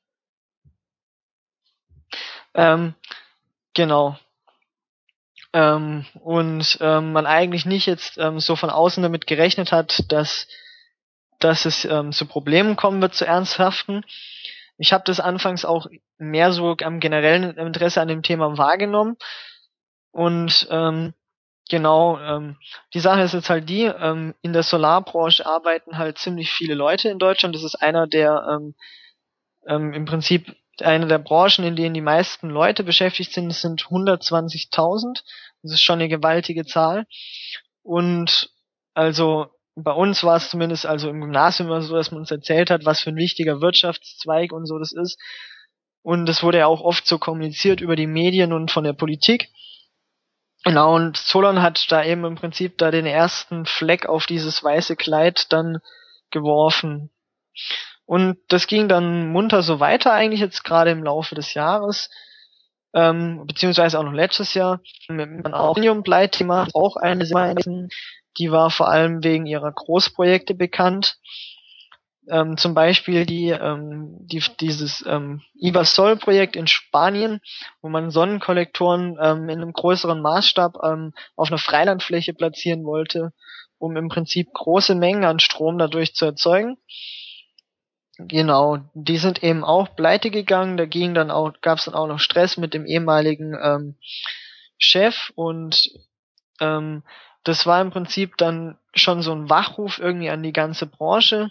S2: Ähm, genau. Ähm, und ähm, man eigentlich nicht jetzt ähm, so von außen damit gerechnet hat, dass, dass es ähm, zu Problemen kommen wird, zu ernsthaften. Ich habe das anfangs auch mehr so am generellen Interesse an dem Thema wahrgenommen. Und ähm, genau, ähm, die Sache ist jetzt halt die, ähm, in der Solarbranche arbeiten halt ziemlich viele Leute in Deutschland. Das ist einer der ähm, ähm, im Prinzip eine der Branchen, in denen die meisten Leute beschäftigt sind. Es sind hundertzwanzigtausend. Das ist schon eine gewaltige Zahl. Und also bei uns war es zumindest also im Gymnasium immer so, dass man uns erzählt hat, was für ein wichtiger Wirtschaftszweig und so das ist. Und das wurde ja auch oft so kommuniziert über die Medien und von der Politik. Genau, und Solon hat da eben im Prinzip da den ersten Fleck auf dieses weiße Kleid dann geworfen. Und das ging dann munter so weiter eigentlich jetzt gerade im Laufe des Jahres, ähm, beziehungsweise auch noch letztes Jahr. Mit dem Aluminium-Blei-Thema auch eine Sache, die war vor allem wegen ihrer Großprojekte bekannt. Ähm, zum Beispiel die, ähm, die dieses ähm, Ibasol-Projekt in Spanien, wo man Sonnenkollektoren ähm, in einem größeren Maßstab ähm, auf einer Freilandfläche platzieren wollte, um im Prinzip große Mengen an Strom dadurch zu erzeugen. Genau, die sind eben auch pleite gegangen. Da ging dann auch, gab es dann auch noch Stress mit dem ehemaligen ähm, Chef, und ähm, das war im Prinzip dann schon so ein Wachruf irgendwie an die ganze Branche.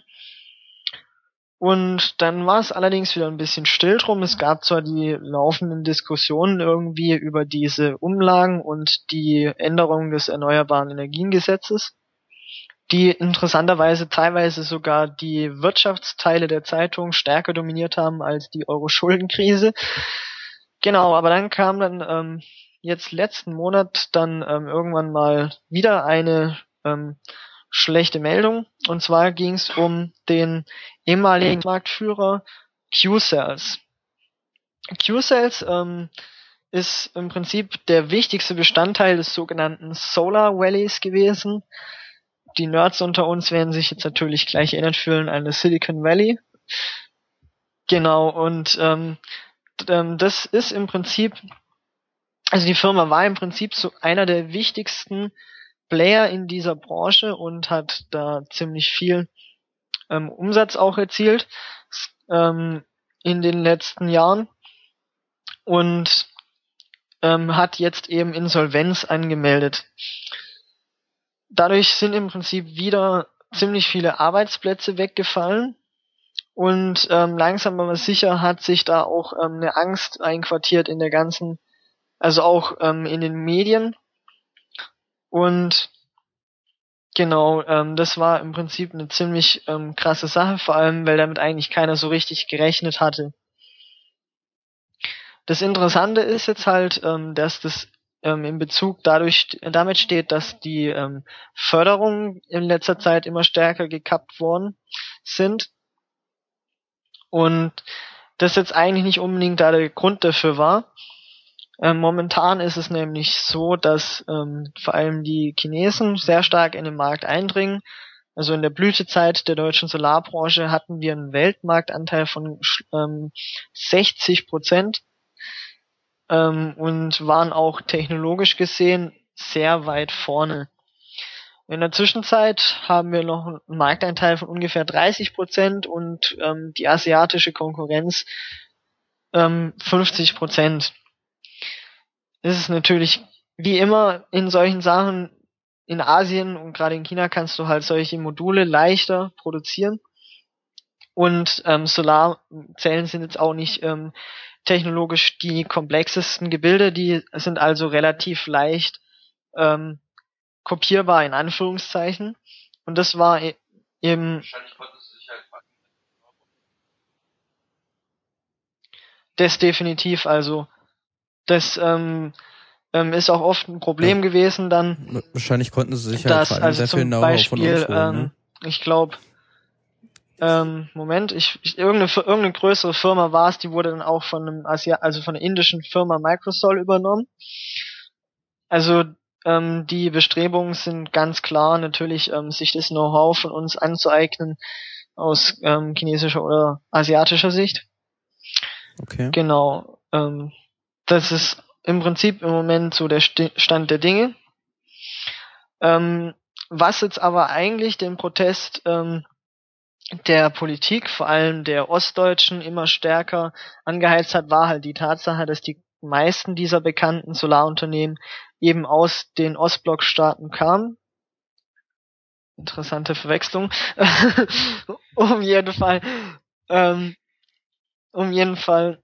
S2: Und dann war es allerdings wieder ein bisschen still drum. Es gab zwar die laufenden Diskussionen irgendwie über diese Umlagen und die Änderung des Erneuerbaren Energiengesetzes, die interessanterweise teilweise sogar die Wirtschaftsteile der Zeitung stärker dominiert haben als die Euro-Schuldenkrise. Genau, aber dann kam dann ähm, jetzt letzten Monat dann ähm, irgendwann mal wieder eine ähm, schlechte Meldung. Und zwar ging es um den ehemaligen Marktführer Q-Cells. Q-Cells ähm, ist im Prinzip der wichtigste Bestandteil des sogenannten Solar Valleys gewesen. Die Nerds unter uns werden sich jetzt natürlich gleich erinnert fühlen an das Silicon Valley. Genau, und ähm, ähm, das ist im Prinzip, also die Firma war im Prinzip so einer der wichtigsten Player in dieser Branche und hat da ziemlich viel ähm, Umsatz auch erzielt ähm, in den letzten Jahren und ähm, hat jetzt eben Insolvenz angemeldet. Dadurch sind im Prinzip wieder ziemlich viele Arbeitsplätze weggefallen und ähm, langsam aber sicher hat sich da auch ähm, eine Angst einquartiert in der ganzen, also auch ähm, in den Medien. Und genau, ähm, das war im Prinzip eine ziemlich ähm, krasse Sache, vor allem weil damit eigentlich keiner so richtig gerechnet hatte. Das Interessante ist jetzt halt, ähm, dass das ähm, in Bezug dadurch damit steht, dass die ähm, Förderungen in letzter Zeit immer stärker gekappt worden sind und das jetzt eigentlich nicht unbedingt da der Grund dafür war. Ähm, momentan ist es nämlich so, dass ähm, vor allem die Chinesen sehr stark in den Markt eindringen. Also in der Blütezeit der deutschen Solarbranche hatten wir einen Weltmarktanteil von ähm, sechzig Prozent ähm, und waren auch technologisch gesehen sehr weit vorne. In der Zwischenzeit haben wir noch einen Marktanteil von ungefähr dreißig Prozent und ähm, die asiatische Konkurrenz ähm, fünfzig Prozent. Das ist natürlich wie immer in solchen Sachen in Asien und gerade in China kannst du halt solche Module leichter produzieren. Und ähm, Solarzellen sind jetzt auch nicht ähm, technologisch die komplexesten Gebilde, die sind also relativ leicht ähm, kopierbar in Anführungszeichen. Und das war e- eben das definitiv, also das ähm, ähm, ist auch oft ein Problem ja. gewesen dann.
S1: Wahrscheinlich konnten sie sich halt
S2: dass,
S1: vor allem
S2: also
S1: sehr viel Know-how von uns holen, ne?
S2: ähm, ich glaube, ähm, Moment, ich, ich irgendeine, irgendeine größere Firma war es, die wurde dann auch von einem Asia, also von der indischen Firma Microsol übernommen. Also ähm, die Bestrebungen sind ganz klar natürlich, ähm, sich das Know-how von uns anzueignen aus ähm, chinesischer oder asiatischer Sicht.
S1: Okay.
S2: Genau. Ähm, das ist im Prinzip im Moment so der St- Stand der Dinge. Ähm, was jetzt aber eigentlich den Protest ähm, der Politik, vor allem der Ostdeutschen, immer stärker angeheizt hat, war halt die Tatsache, dass die meisten dieser bekannten Solarunternehmen eben aus den Ostblockstaaten kamen. Interessante Verwechslung. um jeden Fall, ähm, um jeden Fall,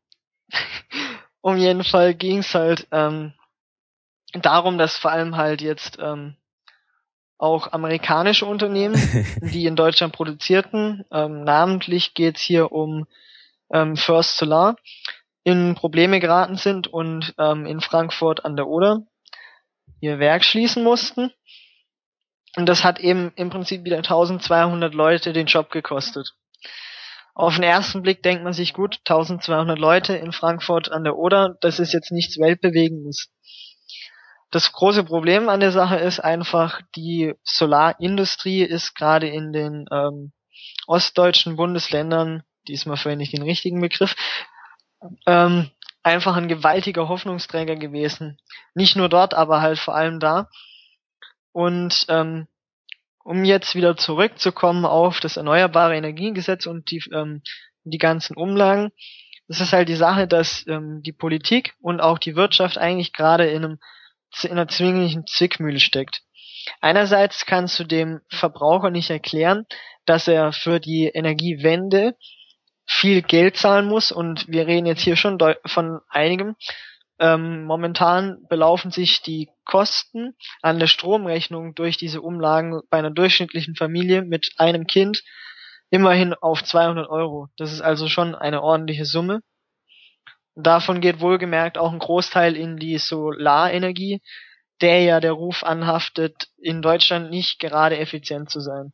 S2: um jeden Fall ging es halt ähm, darum, dass vor allem halt jetzt ähm, auch amerikanische Unternehmen, die in Deutschland produzierten, ähm, namentlich geht's hier um ähm, First Solar, in Probleme geraten sind und ähm, in Frankfurt an der Oder ihr Werk schließen mussten. Und das hat eben im Prinzip wieder eintausendzweihundert Leute den Job gekostet. Auf den ersten Blick denkt man sich, gut, eintausendzweihundert Leute in Frankfurt an der Oder, das ist jetzt nichts Weltbewegendes. Das große Problem an der Sache ist einfach, die Solarindustrie ist gerade in den ähm, ostdeutschen Bundesländern, diesmal verwende ich den richtigen Begriff, ähm, einfach ein gewaltiger Hoffnungsträger gewesen. Nicht nur dort, aber halt vor allem da. Und ähm, um jetzt wieder zurückzukommen auf das Erneuerbare Energiengesetz und die, ähm, die ganzen Umlagen, das ist halt die Sache, dass ähm, die Politik und auch die Wirtschaft eigentlich gerade in einem in einer zwinglichen Zwickmühle steckt. Einerseits kannst du dem Verbraucher nicht erklären, dass er für die Energiewende viel Geld zahlen muss, und wir reden jetzt hier schon von einigem. Ähm, momentan belaufen sich die Kosten an der Stromrechnung durch diese Umlagen bei einer durchschnittlichen Familie mit einem Kind immerhin auf zweihundert Euro. Das ist also schon eine ordentliche Summe. Davon geht wohlgemerkt auch ein Großteil in die Solarenergie, der ja der Ruf anhaftet, in Deutschland nicht gerade effizient zu sein.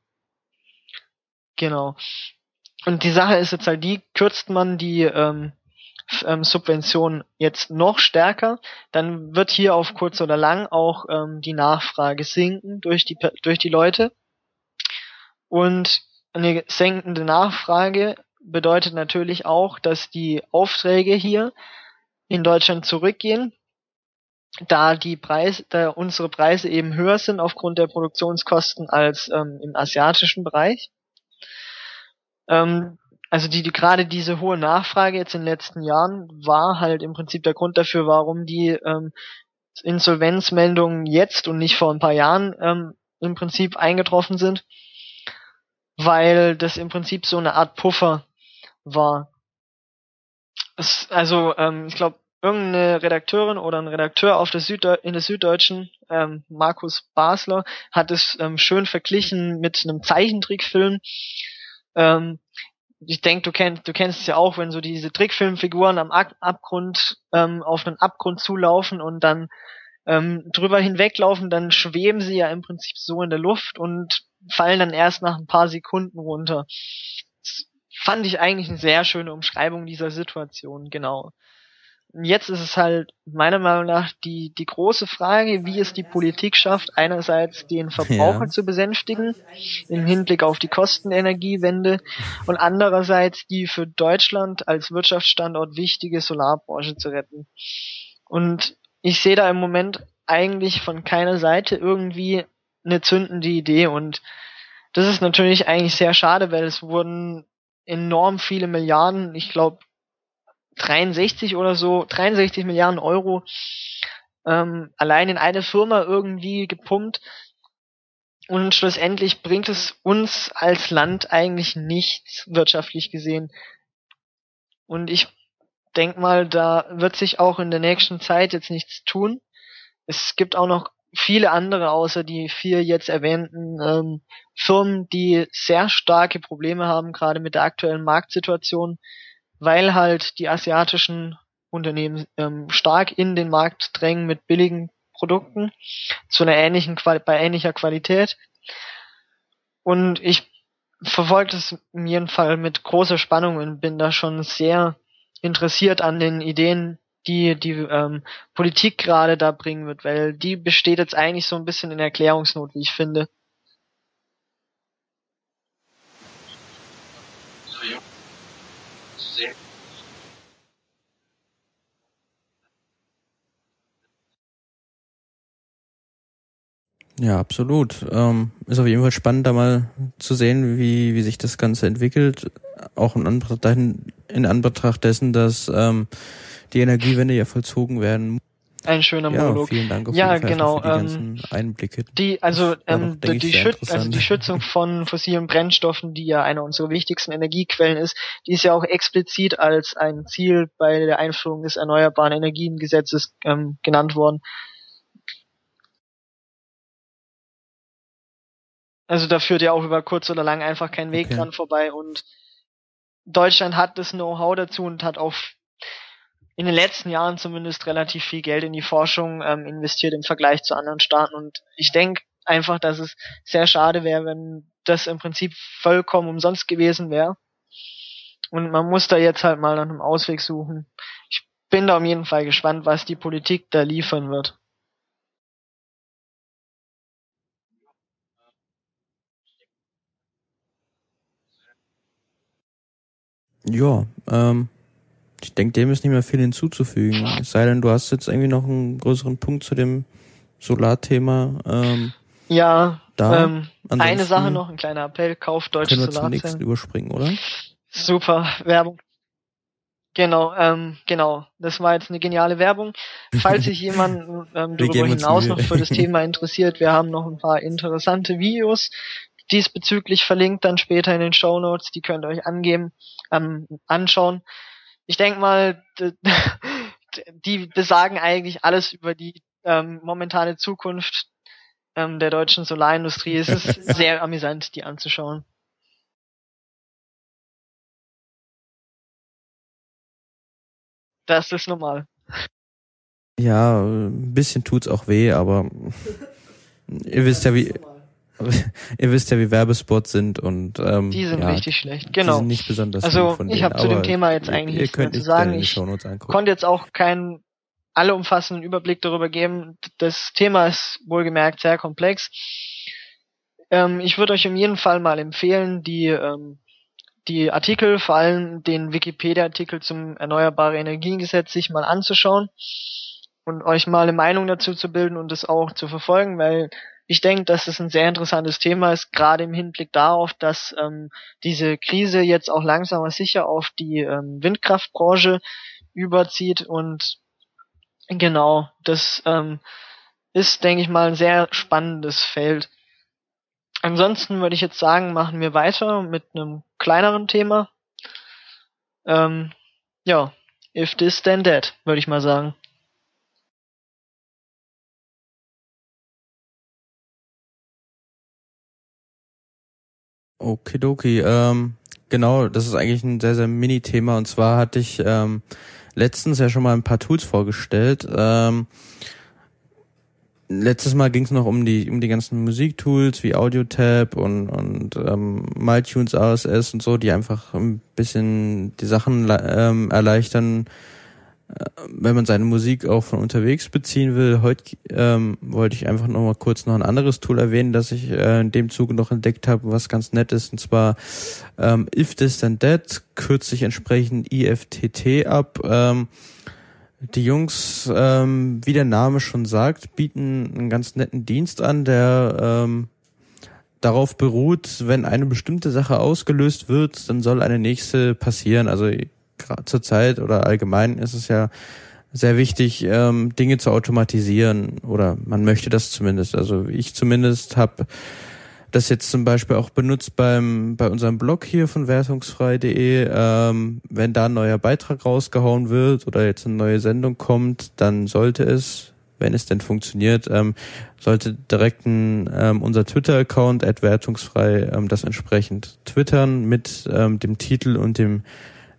S2: Genau. Und die Sache ist jetzt halt die, kürzt man die ähm, ähm, Subvention jetzt noch stärker, dann wird hier auf kurz oder lang auch ähm, die Nachfrage sinken durch die durch die Leute. Und eine sinkende Nachfrage bedeutet natürlich auch, dass die Aufträge hier in Deutschland zurückgehen, da die Preise, da unsere Preise eben höher sind aufgrund der Produktionskosten als ähm, im asiatischen Bereich. Ähm, also die, die gerade diese hohe Nachfrage jetzt in den letzten Jahren war halt im Prinzip der Grund dafür, warum die ähm, Insolvenzmeldungen jetzt und nicht vor ein paar Jahren ähm, im Prinzip eingetroffen sind, weil das im Prinzip so eine Art Puffer war. Es, also ähm, ich glaube, irgendeine Redakteurin oder ein Redakteur auf der Süddeu- in der Süddeutschen, ähm, Markus Basler, hat es ähm, schön verglichen mit einem Zeichentrickfilm. Ähm, ich denke, du kennst, du kennst es ja auch, wenn so diese Trickfilmfiguren am Ab- Abgrund ähm, auf einen Abgrund zulaufen und dann ähm, drüber hinweglaufen, dann schweben sie ja im Prinzip so in der Luft und fallen dann erst nach ein paar Sekunden runter. Das fand ich eigentlich eine sehr schöne Umschreibung dieser Situation, genau. Jetzt ist es halt meiner Meinung nach die, die große Frage, wie es die Politik schafft, einerseits den Verbraucher
S1: Ja.
S2: zu besänftigen, im Hinblick auf die Kosten der Energiewende, und andererseits die für Deutschland als Wirtschaftsstandort wichtige Solarbranche zu retten. Und ich sehe da im Moment eigentlich von keiner Seite irgendwie eine zündende Idee, und das ist natürlich eigentlich sehr schade, weil es wurden enorm viele Milliarden, ich glaube dreiundsechzig oder so, dreiundsechzig Milliarden Euro ähm, allein in eine Firma irgendwie gepumpt, und schlussendlich bringt es uns als Land eigentlich nichts, wirtschaftlich gesehen. Und ich denk mal, da wird sich auch in der nächsten Zeit jetzt nichts tun. Es gibt auch noch viele andere außer die vier jetzt erwähnten ähm, Firmen, die sehr starke Probleme haben, gerade mit der aktuellen Marktsituation, weil halt die asiatischen Unternehmen ähm, stark in den Markt drängen mit billigen Produkten zu einer ähnlichen Quali- bei ähnlicher Qualität. Und ich verfolge es in jedem Fall mit großer Spannung und bin da schon sehr interessiert an den Ideen, die die ähm, Politik gerade da bringen wird, weil die besteht jetzt eigentlich so ein bisschen in Erklärungsnot, wie ich finde.
S1: Ja, absolut. Ähm, ist auf jeden Fall spannend, da mal zu sehen, wie, wie sich das Ganze entwickelt. Auch in Anbetracht, in Anbetracht dessen, dass ähm, die Energiewende ja vollzogen werden.
S2: Ein schöner
S1: Ja,
S2: Monolog.
S1: vielen Dank auf
S2: Ja,
S1: jeden Fall
S2: genau,
S1: für die
S2: ähm,
S1: ganzen Einblicke.
S2: Die, also, ähm,
S1: doch,
S2: die, die, Schüt also die Schützung von fossilen Brennstoffen, die ja eine unserer wichtigsten Energiequellen ist, die ist ja auch explizit als ein Ziel bei der Einführung des Erneuerbaren Energiengesetzes ähm, genannt worden. Also da führt ja auch über kurz oder lang einfach kein Weg
S1: Okay.
S2: dran vorbei und Deutschland hat das Know-how dazu und hat auch in den letzten Jahren zumindest relativ viel Geld in die Forschung ähm, investiert im Vergleich zu anderen Staaten und ich denke einfach, dass es sehr schade wäre, wenn das im Prinzip vollkommen umsonst gewesen wäre und man muss da jetzt halt mal nach einem Ausweg suchen. Ich bin da auf jeden Fall gespannt, was die Politik da liefern wird.
S1: Ja, ähm, ich denke, dem ist nicht mehr viel hinzuzufügen. Es sei denn, du hast jetzt irgendwie noch einen größeren Punkt zu dem Solarthema. Ähm,
S2: ja,
S1: da.
S2: ähm, eine Sache noch, ein kleiner Appell, kauft deutsche
S1: können wir
S2: Solarzellen.
S1: zum nächsten überspringen, oder?
S2: Super, Werbung. Genau, ähm, genau. Das war jetzt eine geniale Werbung. Falls sich jemand ähm, darüber hinaus noch für das Thema interessiert, wir haben noch ein paar interessante Videos diesbezüglich verlinkt, dann später in den Shownotes, die könnt ihr euch angeben, ähm, anschauen. Ich denke mal, die besagen eigentlich alles über die ähm, momentane Zukunft ähm, der deutschen Solarindustrie. Es ist sehr amüsant, die anzuschauen. Das ist normal.
S1: Ja, ein bisschen tut's auch weh, aber ihr wisst ja, wie ihr wisst ja, wie Werbespots sind und ähm,
S2: die sind
S1: ja,
S2: richtig schlecht. Genau.
S1: Die sind nicht besonders
S2: also
S1: von
S2: ich
S1: denen,
S2: habe zu dem Thema jetzt
S1: ihr,
S2: eigentlich
S1: ihr
S2: nichts mehr
S1: könnt
S2: zu sagen.
S1: Ich
S2: konnte jetzt auch keinen alleumfassenden Überblick darüber geben. Das Thema ist wohlgemerkt sehr komplex. Ähm, ich würde euch in jedem Fall mal empfehlen, die ähm, die Artikel, vor allem den Wikipedia-Artikel zum Erneuerbare Energiengesetz sich mal anzuschauen und euch mal eine Meinung dazu zu bilden und es auch zu verfolgen, weil ich denke, dass es ein sehr interessantes Thema ist, gerade im Hinblick darauf, dass ähm, diese Krise jetzt auch langsam aber sicher auf die ähm, Windkraftbranche überzieht und genau, das ähm, ist, denke ich mal, ein sehr spannendes Feld. Ansonsten würde ich jetzt sagen, machen wir weiter mit einem kleineren Thema. Ähm, ja, if this then that, würde ich mal sagen.
S1: Okidoki, ähm, genau, das ist eigentlich ein sehr, sehr Mini-Thema und zwar hatte ich ähm, letztens ja schon mal ein paar Tools vorgestellt. Ähm, letztes Mal ging es noch um die um die ganzen Musiktools wie AudioTab und und ähm, MyTunes R S S und so, die einfach ein bisschen die Sachen ähm, erleichtern, äh, wenn man seine Musik auch von unterwegs beziehen will. Heute ähm, wollte ich einfach noch mal kurz noch ein anderes Tool erwähnen, das ich äh, in dem Zuge noch entdeckt habe, was ganz nett ist, und zwar ähm, If This Then That, kürzt sich entsprechend I F T T ab. Ähm, Die Jungs, ähm, wie der Name schon sagt, bieten einen ganz netten Dienst an, der ähm, darauf beruht, wenn eine bestimmte Sache ausgelöst wird, dann soll eine nächste passieren. Also gerade zur Zeit oder allgemein ist es ja sehr wichtig, ähm, Dinge zu automatisieren, oder man möchte das zumindest. Also ich zumindest habe das jetzt zum Beispiel auch benutzt beim bei unserem Blog hier von wertungsfrei punkt de. Ähm, wenn da ein neuer Beitrag rausgehauen wird oder jetzt eine neue Sendung kommt, dann sollte es, wenn es denn funktioniert, ähm, sollte direkt ein, ähm, unser Twitter-Account at wertungsfrei ähm, das entsprechend twittern mit ähm, dem Titel und dem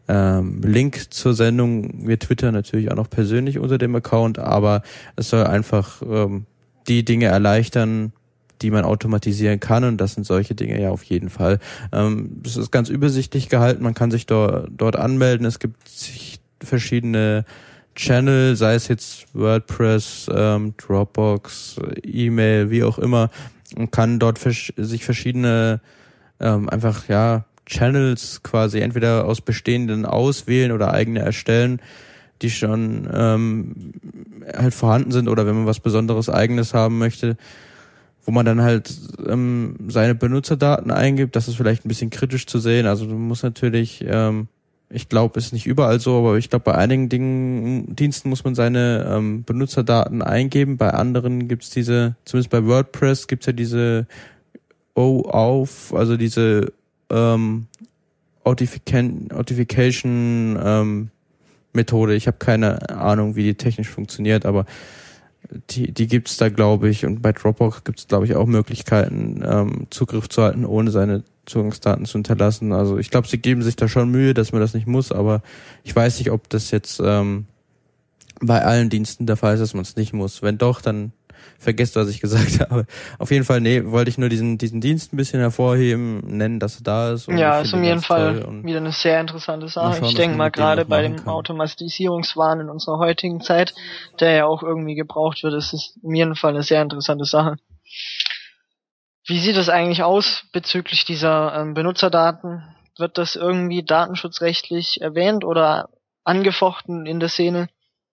S1: ähm, Link zur Sendung wird Twitter natürlich auch noch persönlich unter dem Account, aber es soll einfach ähm, die Dinge erleichtern, die man automatisieren kann, und das sind solche Dinge ja auf jeden Fall. Ähm, es ist ganz übersichtlich gehalten, man kann sich dort, dort anmelden, es gibt verschiedene Channel, sei es jetzt WordPress, ähm, Dropbox, E-Mail, wie auch immer, und kann dort vers- sich verschiedene ähm, einfach ja Channels quasi entweder aus bestehenden auswählen oder eigene erstellen, die schon ähm, halt vorhanden sind, oder wenn man was Besonderes Eigenes haben möchte, wo man dann halt ähm, seine Benutzerdaten eingibt. Das ist vielleicht ein bisschen kritisch zu sehen. Also du musst natürlich ähm, ich glaube, es ist nicht überall so, aber ich glaube, bei einigen Dingen, Diensten muss man seine ähm, Benutzerdaten eingeben. Bei anderen gibt's diese, zumindest bei WordPress gibt's ja diese O-Auf, also diese ähm, Authentification, Authentification ähm, Methode. Ich habe keine Ahnung, wie die technisch funktioniert, aber die, die gibt's da, glaube ich. Und bei Dropbox gibt's, glaube ich, auch Möglichkeiten, ähm, Zugriff zu halten, ohne seine Zugangsdaten zu hinterlassen. Also ich glaube, sie geben sich da schon Mühe, dass man das nicht muss, aber ich weiß nicht, ob das jetzt ähm, bei allen Diensten der Fall ist, dass man es nicht muss. Wenn doch, dann vergesst, was ich gesagt habe. Auf jeden Fall, nee, wollte ich nur diesen diesen Dienst ein bisschen hervorheben, nennen, dass er da ist. Und
S2: ja,
S1: ich
S2: ist
S1: finde
S2: auf jeden
S1: ganz
S2: Fall
S1: toll und
S2: wieder eine sehr interessante Sache.
S1: schauen,
S2: Ich
S1: was
S2: denke
S1: man
S2: mal
S1: mit dem
S2: gerade
S1: noch
S2: bei
S1: machen
S2: dem
S1: kann.
S2: Automatisierungswahn in unserer heutigen Zeit, der ja auch irgendwie gebraucht wird, ist es auf jeden Fall eine sehr interessante Sache. Wie sieht es eigentlich aus bezüglich dieser ähm, Benutzerdaten? Wird das irgendwie datenschutzrechtlich erwähnt oder angefochten in der Szene?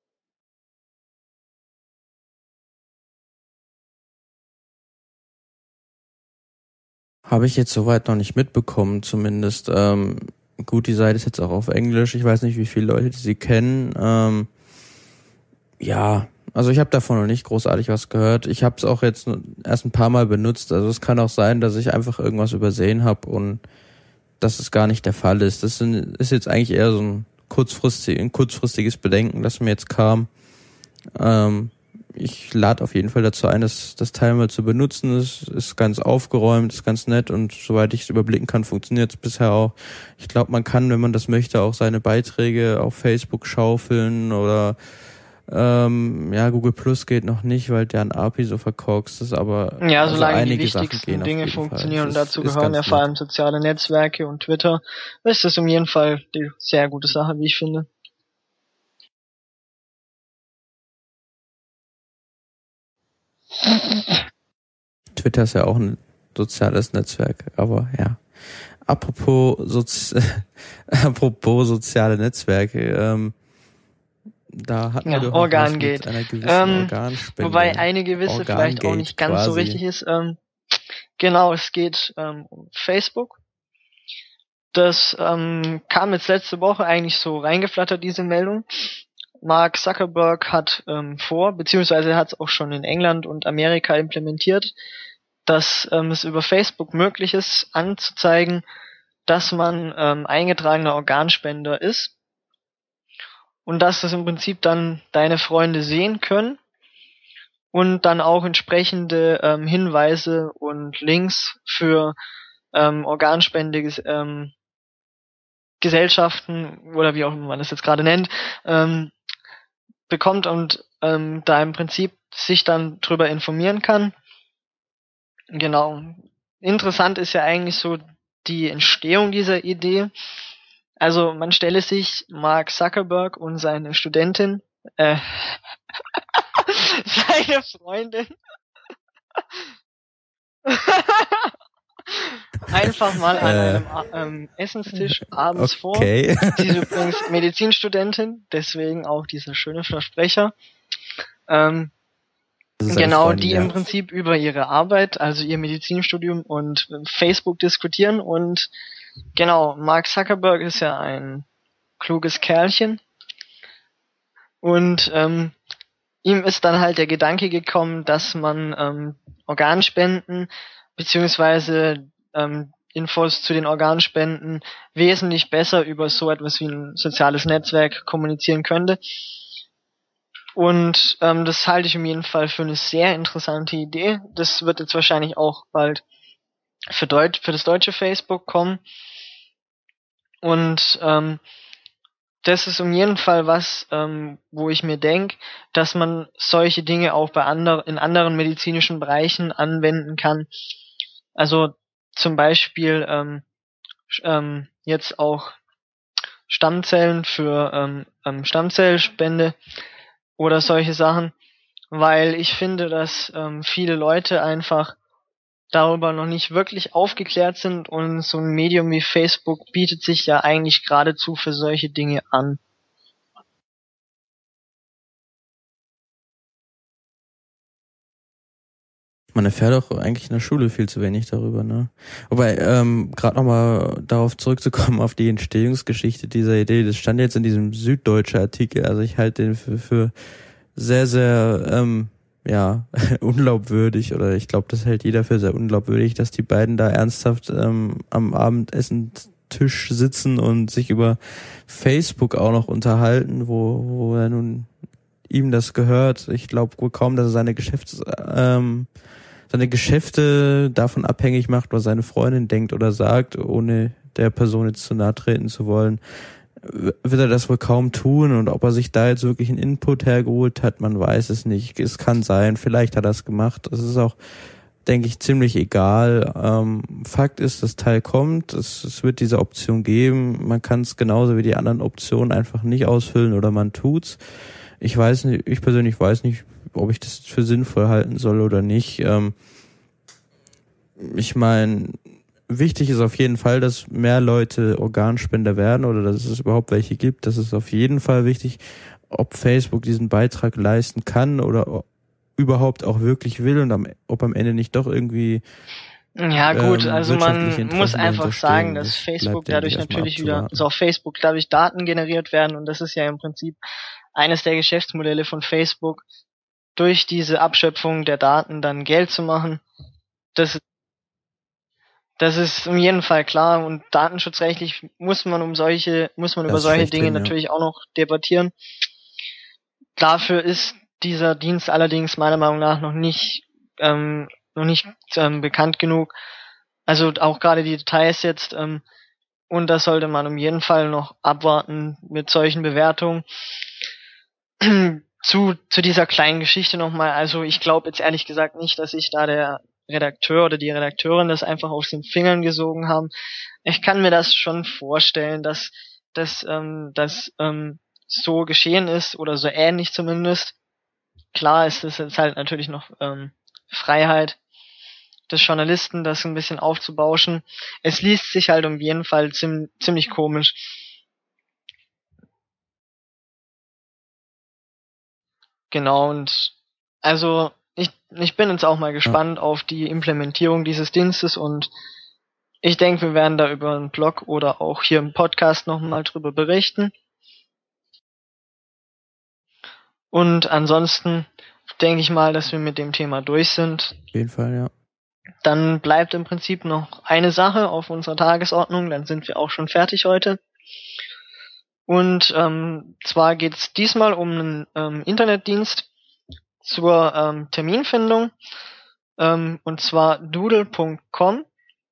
S1: Habe ich jetzt soweit noch nicht mitbekommen, zumindest. Ähm, gut, die Seite ist jetzt auch auf Englisch. Ich weiß nicht, wie viele Leute sie kennen. Ähm, ja, also ich habe davon noch nicht großartig was gehört. Ich habe es auch jetzt nur erst ein paar Mal benutzt. Also es kann auch sein, dass ich einfach irgendwas übersehen habe und dass es gar nicht der Fall ist. Das sind, ist jetzt eigentlich eher so ein, kurzfristig, ein kurzfristiges Bedenken, das mir jetzt kam. Ähm, ich lade auf jeden Fall dazu ein, das, das Teil mal zu benutzen. Es ist ganz aufgeräumt, ist ganz nett und soweit ich es überblicken kann, funktioniert es bisher auch. Ich glaube, man kann, wenn man das möchte, auch seine Beiträge auf Facebook schaufeln oder ähm, ja, Google Plus geht noch nicht, weil deren A P I so verkorkst ist, aber
S2: Ja,
S1: also
S2: solange die
S1: einige Sachen
S2: wichtigsten
S1: gehen auf
S2: Dinge
S1: jeden
S2: funktionieren, und
S1: Fall. Es ist,
S2: dazu
S1: ist
S2: gehören ja
S1: ganz
S2: vor
S1: nett.
S2: allem soziale Netzwerke und Twitter, ist das auf jeden Fall die sehr gute Sache, wie ich finde.
S1: Twitter ist ja auch ein soziales Netzwerk, aber ja. Apropos, Sozi apropos soziale Netzwerke, ähm, da hatten wir
S2: Ja,
S1: doch noch was mit
S2: Organgate.
S1: einer gewissen
S2: Ähm,
S1: Organspende.
S2: wobei eine gewisse vielleicht auch
S1: Organgate
S2: nicht ganz so
S1: quasi.
S2: richtig ist. Ähm, genau, es geht ähm, um Facebook. Das ähm, kam jetzt letzte Woche eigentlich so reingeflattert, diese Meldung. Mark Zuckerberg hat ähm, vor, beziehungsweise er hat es auch schon in England und Amerika implementiert, dass ähm, es über Facebook möglich ist, anzuzeigen, dass man ähm, eingetragener Organspender ist und dass das im Prinzip dann deine Freunde sehen können und dann auch entsprechende ähm, Hinweise und Links für ähm, Organspende ähm, Gesellschaften oder wie auch immer man das jetzt gerade nennt, ähm, bekommt und ähm, da im Prinzip sich dann drüber informieren kann. Genau. Interessant ist ja eigentlich so die Entstehung dieser Idee. Also man stelle sich Mark Zuckerberg und seine Studentin, äh, seine Freundin, einfach mal an einem ähm, Essenstisch abends
S1: Okay.
S2: vor. Sie ist übrigens Medizinstudentin, deswegen auch dieser schöne Versprecher. Ähm, genau,
S1: Freundin,
S2: die
S1: ja.
S2: im Prinzip über ihre Arbeit, also ihr Medizinstudium und äh, Facebook diskutieren. Und genau, Mark Zuckerberg ist ja ein kluges Kerlchen. Und ähm, ihm ist dann halt der Gedanke gekommen, dass man ähm, Organspenden beziehungsweise ähm, Infos zu den Organspenden wesentlich besser über so etwas wie ein soziales Netzwerk kommunizieren könnte. Und ähm, das halte ich auf jeden Fall für eine sehr interessante Idee. Das wird jetzt wahrscheinlich auch bald für Deutsch, für das deutsche Facebook kommen. Und ähm, das ist um jeden Fall was, ähm, wo ich mir denke, dass man solche Dinge auch bei anderen, in anderen medizinischen Bereichen anwenden kann. Also zum Beispiel ähm, ähm, jetzt auch Stammzellen für ähm, ähm, Stammzellspende oder solche Sachen, weil ich finde, dass ähm, viele Leute einfach darüber noch nicht wirklich aufgeklärt sind und so ein Medium wie Facebook bietet sich ja eigentlich geradezu für solche Dinge an.
S1: Man erfährt auch eigentlich in der Schule viel zu wenig darüber, ne? Wobei, ähm, gerade nochmal darauf zurückzukommen, auf die Entstehungsgeschichte dieser Idee, das stand jetzt in diesem süddeutschen Artikel, also ich halte den für, für sehr, sehr, ähm, ja, unglaubwürdig, oder ich glaube, das hält jeder für sehr unglaubwürdig, dass die beiden da ernsthaft ähm, am Abendessentisch sitzen und sich über Facebook auch noch unterhalten, wo, wo er nun ihm das gehört. Ich glaube wohl kaum, dass er seine Geschäfts, ähm, seine Geschäfte davon abhängig macht, was seine Freundin denkt oder sagt, ohne der Person jetzt zu nahe treten zu wollen, wird er das wohl kaum tun, und ob er sich da jetzt wirklich einen Input hergeholt hat, man weiß es nicht. Es kann sein, vielleicht hat er es gemacht. Es ist auch, denke ich, ziemlich egal. Ähm, Fakt ist, das Teil kommt, es, es wird diese Option geben. Man kann es genauso wie die anderen Optionen einfach nicht ausfüllen oder man tut's. Ich weiß nicht, ich persönlich weiß nicht, ob ich das für sinnvoll halten soll oder nicht. Ähm, ich meine, wichtig ist auf jeden Fall, dass mehr Leute Organspender werden oder dass es überhaupt welche gibt. Das ist auf jeden Fall wichtig. Ob Facebook diesen Beitrag leisten kann oder überhaupt auch wirklich will und am, ob am Ende nicht doch irgendwie
S2: Ja gut,
S1: ähm,
S2: also man
S1: wirtschaftliche
S2: muss
S1: Interessen
S2: einfach
S1: dahinter
S2: sagen,
S1: stehen.
S2: dass
S1: Das
S2: Facebook
S1: bleibt, denke
S2: dadurch
S1: ich, erstmal
S2: natürlich wieder,
S1: abzuwarten.
S2: also auf Facebook dadurch Daten generiert werden und das ist ja im Prinzip eines der Geschäftsmodelle von Facebook, durch diese Abschöpfung der Daten dann Geld zu machen. Das, das ist in jedem Fall klar und datenschutzrechtlich muss man um solche, muss man
S1: Das
S2: über
S1: ist
S2: solche Dinge
S1: schlechthin, ja.
S2: natürlich auch noch debattieren. Dafür ist dieser Dienst allerdings meiner Meinung nach noch nicht, ähm, noch nicht ähm, bekannt genug. Also auch gerade die Details jetzt, ähm, und das sollte man um jeden Fall noch abwarten mit solchen Bewertungen. zu, zu dieser kleinen Geschichte nochmal, also ich glaube jetzt ehrlich gesagt nicht, dass sich da der Redakteur oder die Redakteurin das einfach aus den Fingern gesogen haben. Ich kann mir das schon vorstellen, dass dass ähm, das ähm, so geschehen ist oder so ähnlich zumindest. Klar ist es jetzt halt natürlich noch ähm, Freiheit des Journalisten, das ein bisschen aufzubauschen. Es liest sich halt um jeden Fall ziem ziemlich komisch. Genau, und also ich, ich bin jetzt auch mal
S1: Ja.
S2: gespannt auf die Implementierung dieses Dienstes und ich denke, wir werden da über einen Blog oder auch hier im Podcast nochmal drüber berichten. Und ansonsten denke ich mal, dass wir mit dem Thema durch sind.
S1: Auf jeden Fall, ja.
S2: Dann bleibt im Prinzip noch eine Sache auf unserer Tagesordnung, dann sind wir auch schon fertig heute. Und ähm, zwar geht es diesmal um einen ähm, Internetdienst zur ähm, Terminfindung, ähm, und zwar doodle punkt com.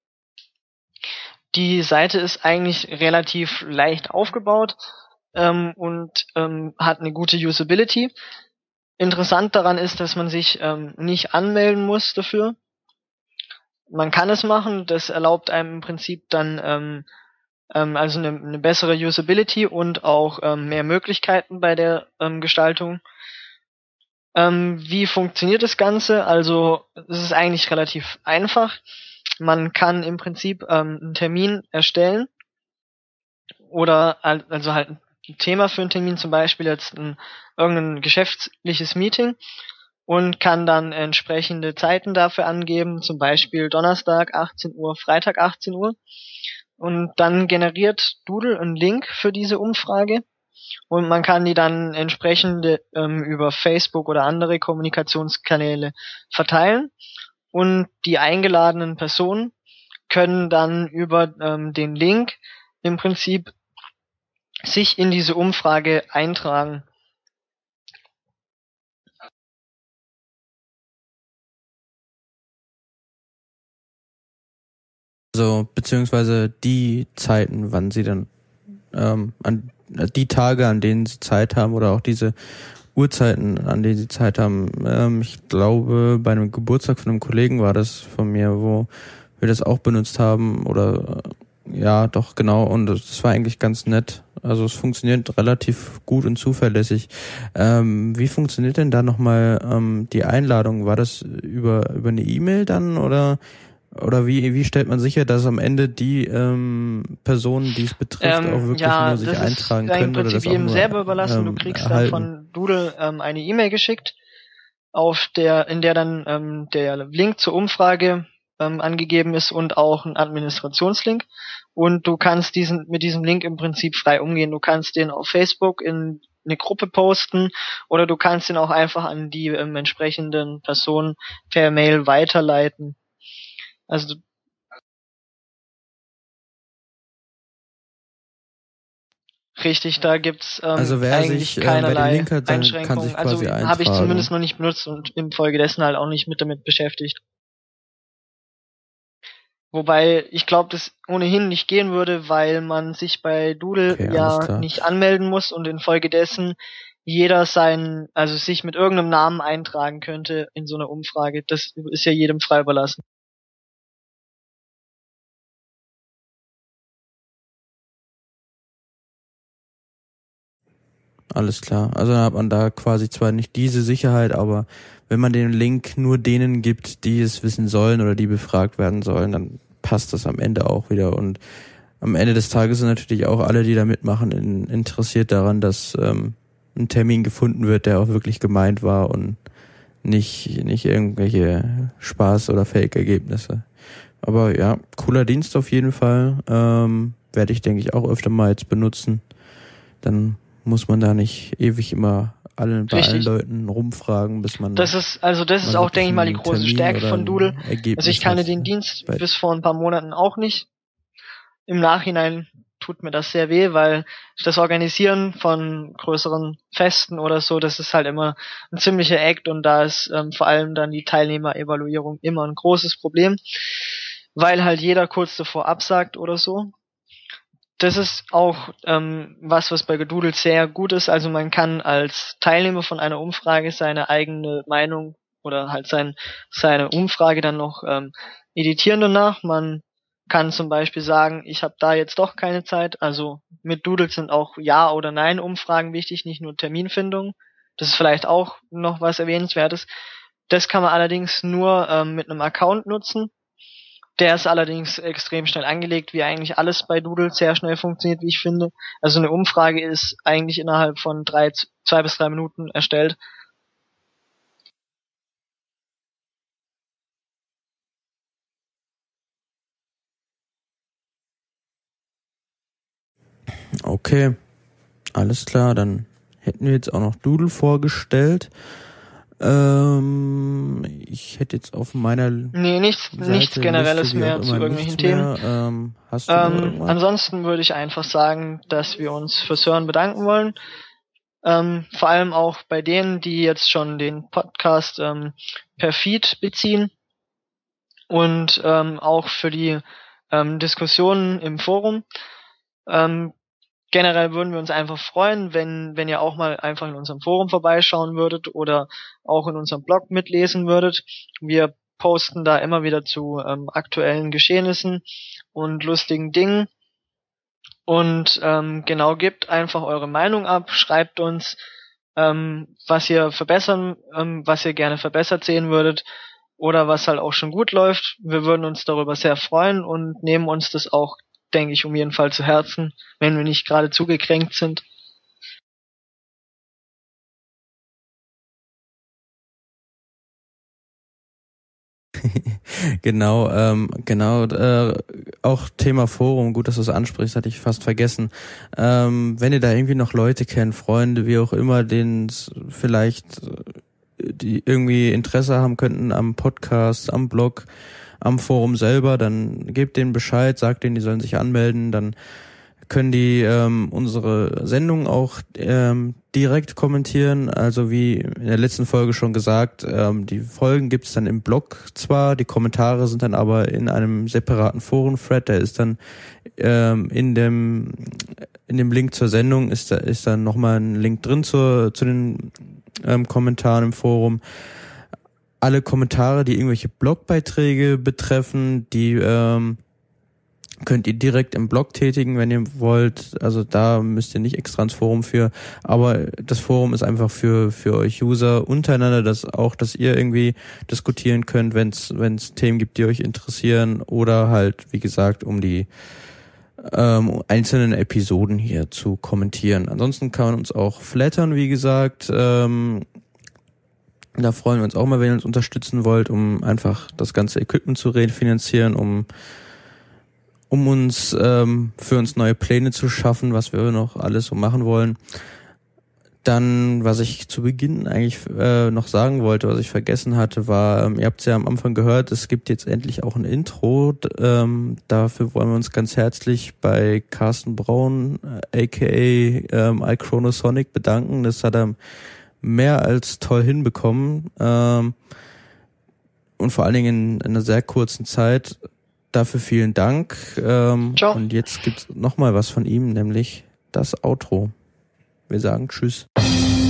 S2: Die Seite ist eigentlich relativ leicht aufgebaut ähm, und ähm, hat eine gute Usability. Interessant daran ist, dass man sich ähm, nicht anmelden muss dafür. Man kann es machen, das erlaubt einem im Prinzip dann ähm, ähm, also eine, eine bessere Usability und auch ähm, mehr Möglichkeiten bei der ähm, Gestaltung. Ähm, wie funktioniert das Ganze? Also es ist eigentlich relativ einfach. Man kann im Prinzip ähm, einen Termin erstellen oder also halt ein Thema für einen Termin, zum Beispiel jetzt ein, irgendein geschäftliches Meeting, und kann dann entsprechende Zeiten dafür angeben, zum Beispiel Donnerstag achtzehn Uhr, Freitag achtzehn Uhr. Und dann generiert Doodle einen Link für diese Umfrage und man kann die dann entsprechend ähm, über Facebook oder andere Kommunikationskanäle verteilen und die eingeladenen Personen können dann über ähm, den Link im Prinzip sich in diese Umfrage eintragen.
S1: Also, beziehungsweise die Zeiten, wann sie dann ähm, an die Tage, an denen sie Zeit haben oder auch diese Uhrzeiten, an denen sie Zeit haben. Ähm, ich glaube, bei einem Geburtstag von einem Kollegen war das von mir, wo wir das auch benutzt haben oder ja, doch, genau. Und das war eigentlich ganz nett. Also es funktioniert relativ gut und zuverlässig. Ähm, wie funktioniert denn da nochmal ähm, die Einladung? War das über über eine E-Mail dann oder oder wie wie stellt man sicher, dass am Ende die ähm, Personen, die es betrifft,
S2: Ähm,
S1: auch wirklich
S2: ja,
S1: nur sich
S2: das
S1: eintragen
S2: ist
S1: können
S2: im
S1: oder das
S2: Prinzip
S1: auch
S2: jedem
S1: nur
S2: selber überlassen. Du
S1: ähm,
S2: kriegst
S1: erhalten?
S2: dann von Doodle ähm, eine E-Mail geschickt, auf der, in der dann ähm, der Link zur Umfrage ähm, angegeben ist und auch ein Administrationslink. Und du kannst diesen mit diesem Link im Prinzip frei umgehen. Du kannst den auf Facebook in eine Gruppe posten oder du kannst ihn auch einfach an die ähm, entsprechenden Personen per Mail weiterleiten. Also richtig, da gibt's ähm,
S1: Also wer
S2: eigentlich
S1: sich, ähm, wer den
S2: keinerlei
S1: Link hat, dann kann
S2: Einschränkungen.
S1: sich
S2: Also
S1: quasi
S2: habe ich zumindest
S1: eintragen.
S2: noch nicht benutzt und infolgedessen halt auch nicht mit damit beschäftigt. Wobei ich glaube, das ohnehin nicht gehen würde, weil man sich bei Doodle
S1: Okay, alles
S2: ja
S1: klar.
S2: nicht anmelden muss und infolgedessen jeder seinen, also sich mit irgendeinem Namen eintragen könnte in so einer Umfrage. Das ist ja jedem frei überlassen.
S1: Alles klar. Also dann hat man da quasi zwar nicht diese Sicherheit, aber wenn man den Link nur denen gibt, die es wissen sollen oder die befragt werden sollen, dann passt das am Ende auch wieder. Und am Ende des Tages sind natürlich auch alle, die da mitmachen, in, interessiert daran, dass ähm, ein Termin gefunden wird, der auch wirklich gemeint war und nicht nicht irgendwelche Spaß- oder Fake-Ergebnisse. Aber ja, cooler Dienst auf jeden Fall. Ähm, werde ich, denke ich, auch öfter mal jetzt benutzen. Dann muss man da nicht ewig immer allen, bei allen
S2: Richtig.
S1: Leuten rumfragen, bis man
S2: Das ist, also das ist
S1: man
S2: auch, denke ich mal, die
S1: wirklich
S2: große
S1: einen Termin
S2: Stärke
S1: oder
S2: von
S1: ein
S2: Doodle.
S1: Ergebnis
S2: Also ich kannte
S1: hat.
S2: den Dienst
S1: Bei-
S2: bis vor ein paar Monaten auch nicht. Im Nachhinein tut mir das sehr weh, weil das Organisieren von größeren Festen oder so, das ist halt immer ein ziemlicher Act und da ist ähm, vor allem dann die Teilnehmerevaluierung immer ein großes Problem, weil halt jeder kurz davor absagt oder so. Das ist auch ähm, was, was bei Gedoodle sehr gut ist. Also man kann als Teilnehmer von einer Umfrage seine eigene Meinung oder halt sein, seine Umfrage dann noch ähm, editieren danach. Man kann zum Beispiel sagen, ich habe da jetzt doch keine Zeit. Also mit Doodle sind auch Ja- oder Nein-Umfragen wichtig, nicht nur Terminfindung. Das ist vielleicht auch noch was Erwähnenswertes. Das kann man allerdings nur ähm, mit einem Account nutzen. Der ist allerdings extrem schnell angelegt, wie eigentlich alles bei Doodle sehr schnell funktioniert, wie ich finde. Also eine Umfrage ist eigentlich innerhalb von drei, zwei bis drei Minuten erstellt.
S1: Okay, alles klar, dann hätten wir jetzt auch noch Doodle vorgestellt. Ähm, ich hätte jetzt auf meiner
S2: Nee, nichts,
S1: Seite,
S2: nichts Generelles
S1: Liste, wie
S2: mehr
S1: auch
S2: zu
S1: immer,
S2: irgendwelchen
S1: nichts
S2: Themen.
S1: mehr. Ähm, hast du noch
S2: Ähm,
S1: irgendwas?
S2: ansonsten würde ich einfach sagen, dass wir uns fürs Hören bedanken wollen. Ähm, vor allem auch bei denen, die jetzt schon den Podcast ähm, per Feed beziehen und ähm, auch für die ähm, Diskussionen im Forum. Ähm, generell würden wir uns einfach freuen, wenn, wenn ihr auch mal einfach in unserem Forum vorbeischauen würdet oder auch in unserem Blog mitlesen würdet. Wir posten da immer wieder zu ähm, aktuellen Geschehnissen und lustigen Dingen. Und ähm, genau, gebt einfach eure Meinung ab, schreibt uns, ähm, was ihr verbessern, ähm, was ihr gerne verbessert sehen würdet oder was halt auch schon gut läuft. Wir würden uns darüber sehr freuen und nehmen uns das auch, denke ich, um jeden Fall zu Herzen, wenn wir nicht gerade zugekränkt sind.
S1: Genau, ähm, genau, äh, auch Thema Forum, gut, dass du es ansprichst, hatte ich fast vergessen. Ähm, wenn ihr da irgendwie noch Leute kennt, Freunde, wie auch immer, denen es vielleicht, äh, die irgendwie Interesse haben könnten am Podcast, am Blog, am Forum selber, dann gebt denen Bescheid, sagt denen, die sollen sich anmelden, dann können die ähm, unsere Sendung auch ähm, direkt kommentieren. Also wie in der letzten Folge schon gesagt, ähm, die Folgen gibt's dann im Blog zwar, die Kommentare sind dann aber in einem separaten Foren-Thread, der ist dann ähm, in dem in dem Link zur Sendung ist da ist dann nochmal ein Link drin zur zu den ähm, Kommentaren im Forum. Alle Kommentare, die irgendwelche Blogbeiträge betreffen, die ähm, könnt ihr direkt im Blog tätigen, wenn ihr wollt. Also da müsst ihr nicht extra ins Forum für. Aber das Forum ist einfach für für euch User untereinander, dass auch, dass ihr irgendwie diskutieren könnt, wenn es wenn es Themen gibt, die euch interessieren, oder halt, wie gesagt, um die ähm, einzelnen Episoden hier zu kommentieren. Ansonsten kann man uns auch flattern, wie gesagt. Ähm, da freuen wir uns auch mal, wenn ihr uns unterstützen wollt, um einfach das ganze Equipment zu refinanzieren, um um uns ähm, für uns neue Pläne zu schaffen, was wir noch alles so machen wollen. Dann, was ich zu Beginn eigentlich äh, noch sagen wollte, was ich vergessen hatte, war, ähm, ihr habt es ja am Anfang gehört, es gibt jetzt endlich auch ein Intro. D- ähm, dafür wollen wir uns ganz herzlich bei Carsten Braun, äh, aka ähm, iChronosonic, bedanken. Das hat er mehr als toll hinbekommen. Ähm, und vor allen Dingen in, in einer sehr kurzen Zeit. Dafür vielen Dank. Ähm,
S2: Ciao.
S1: Und jetzt gibt's noch mal was von ihm, nämlich das Outro. Wir sagen Tschüss.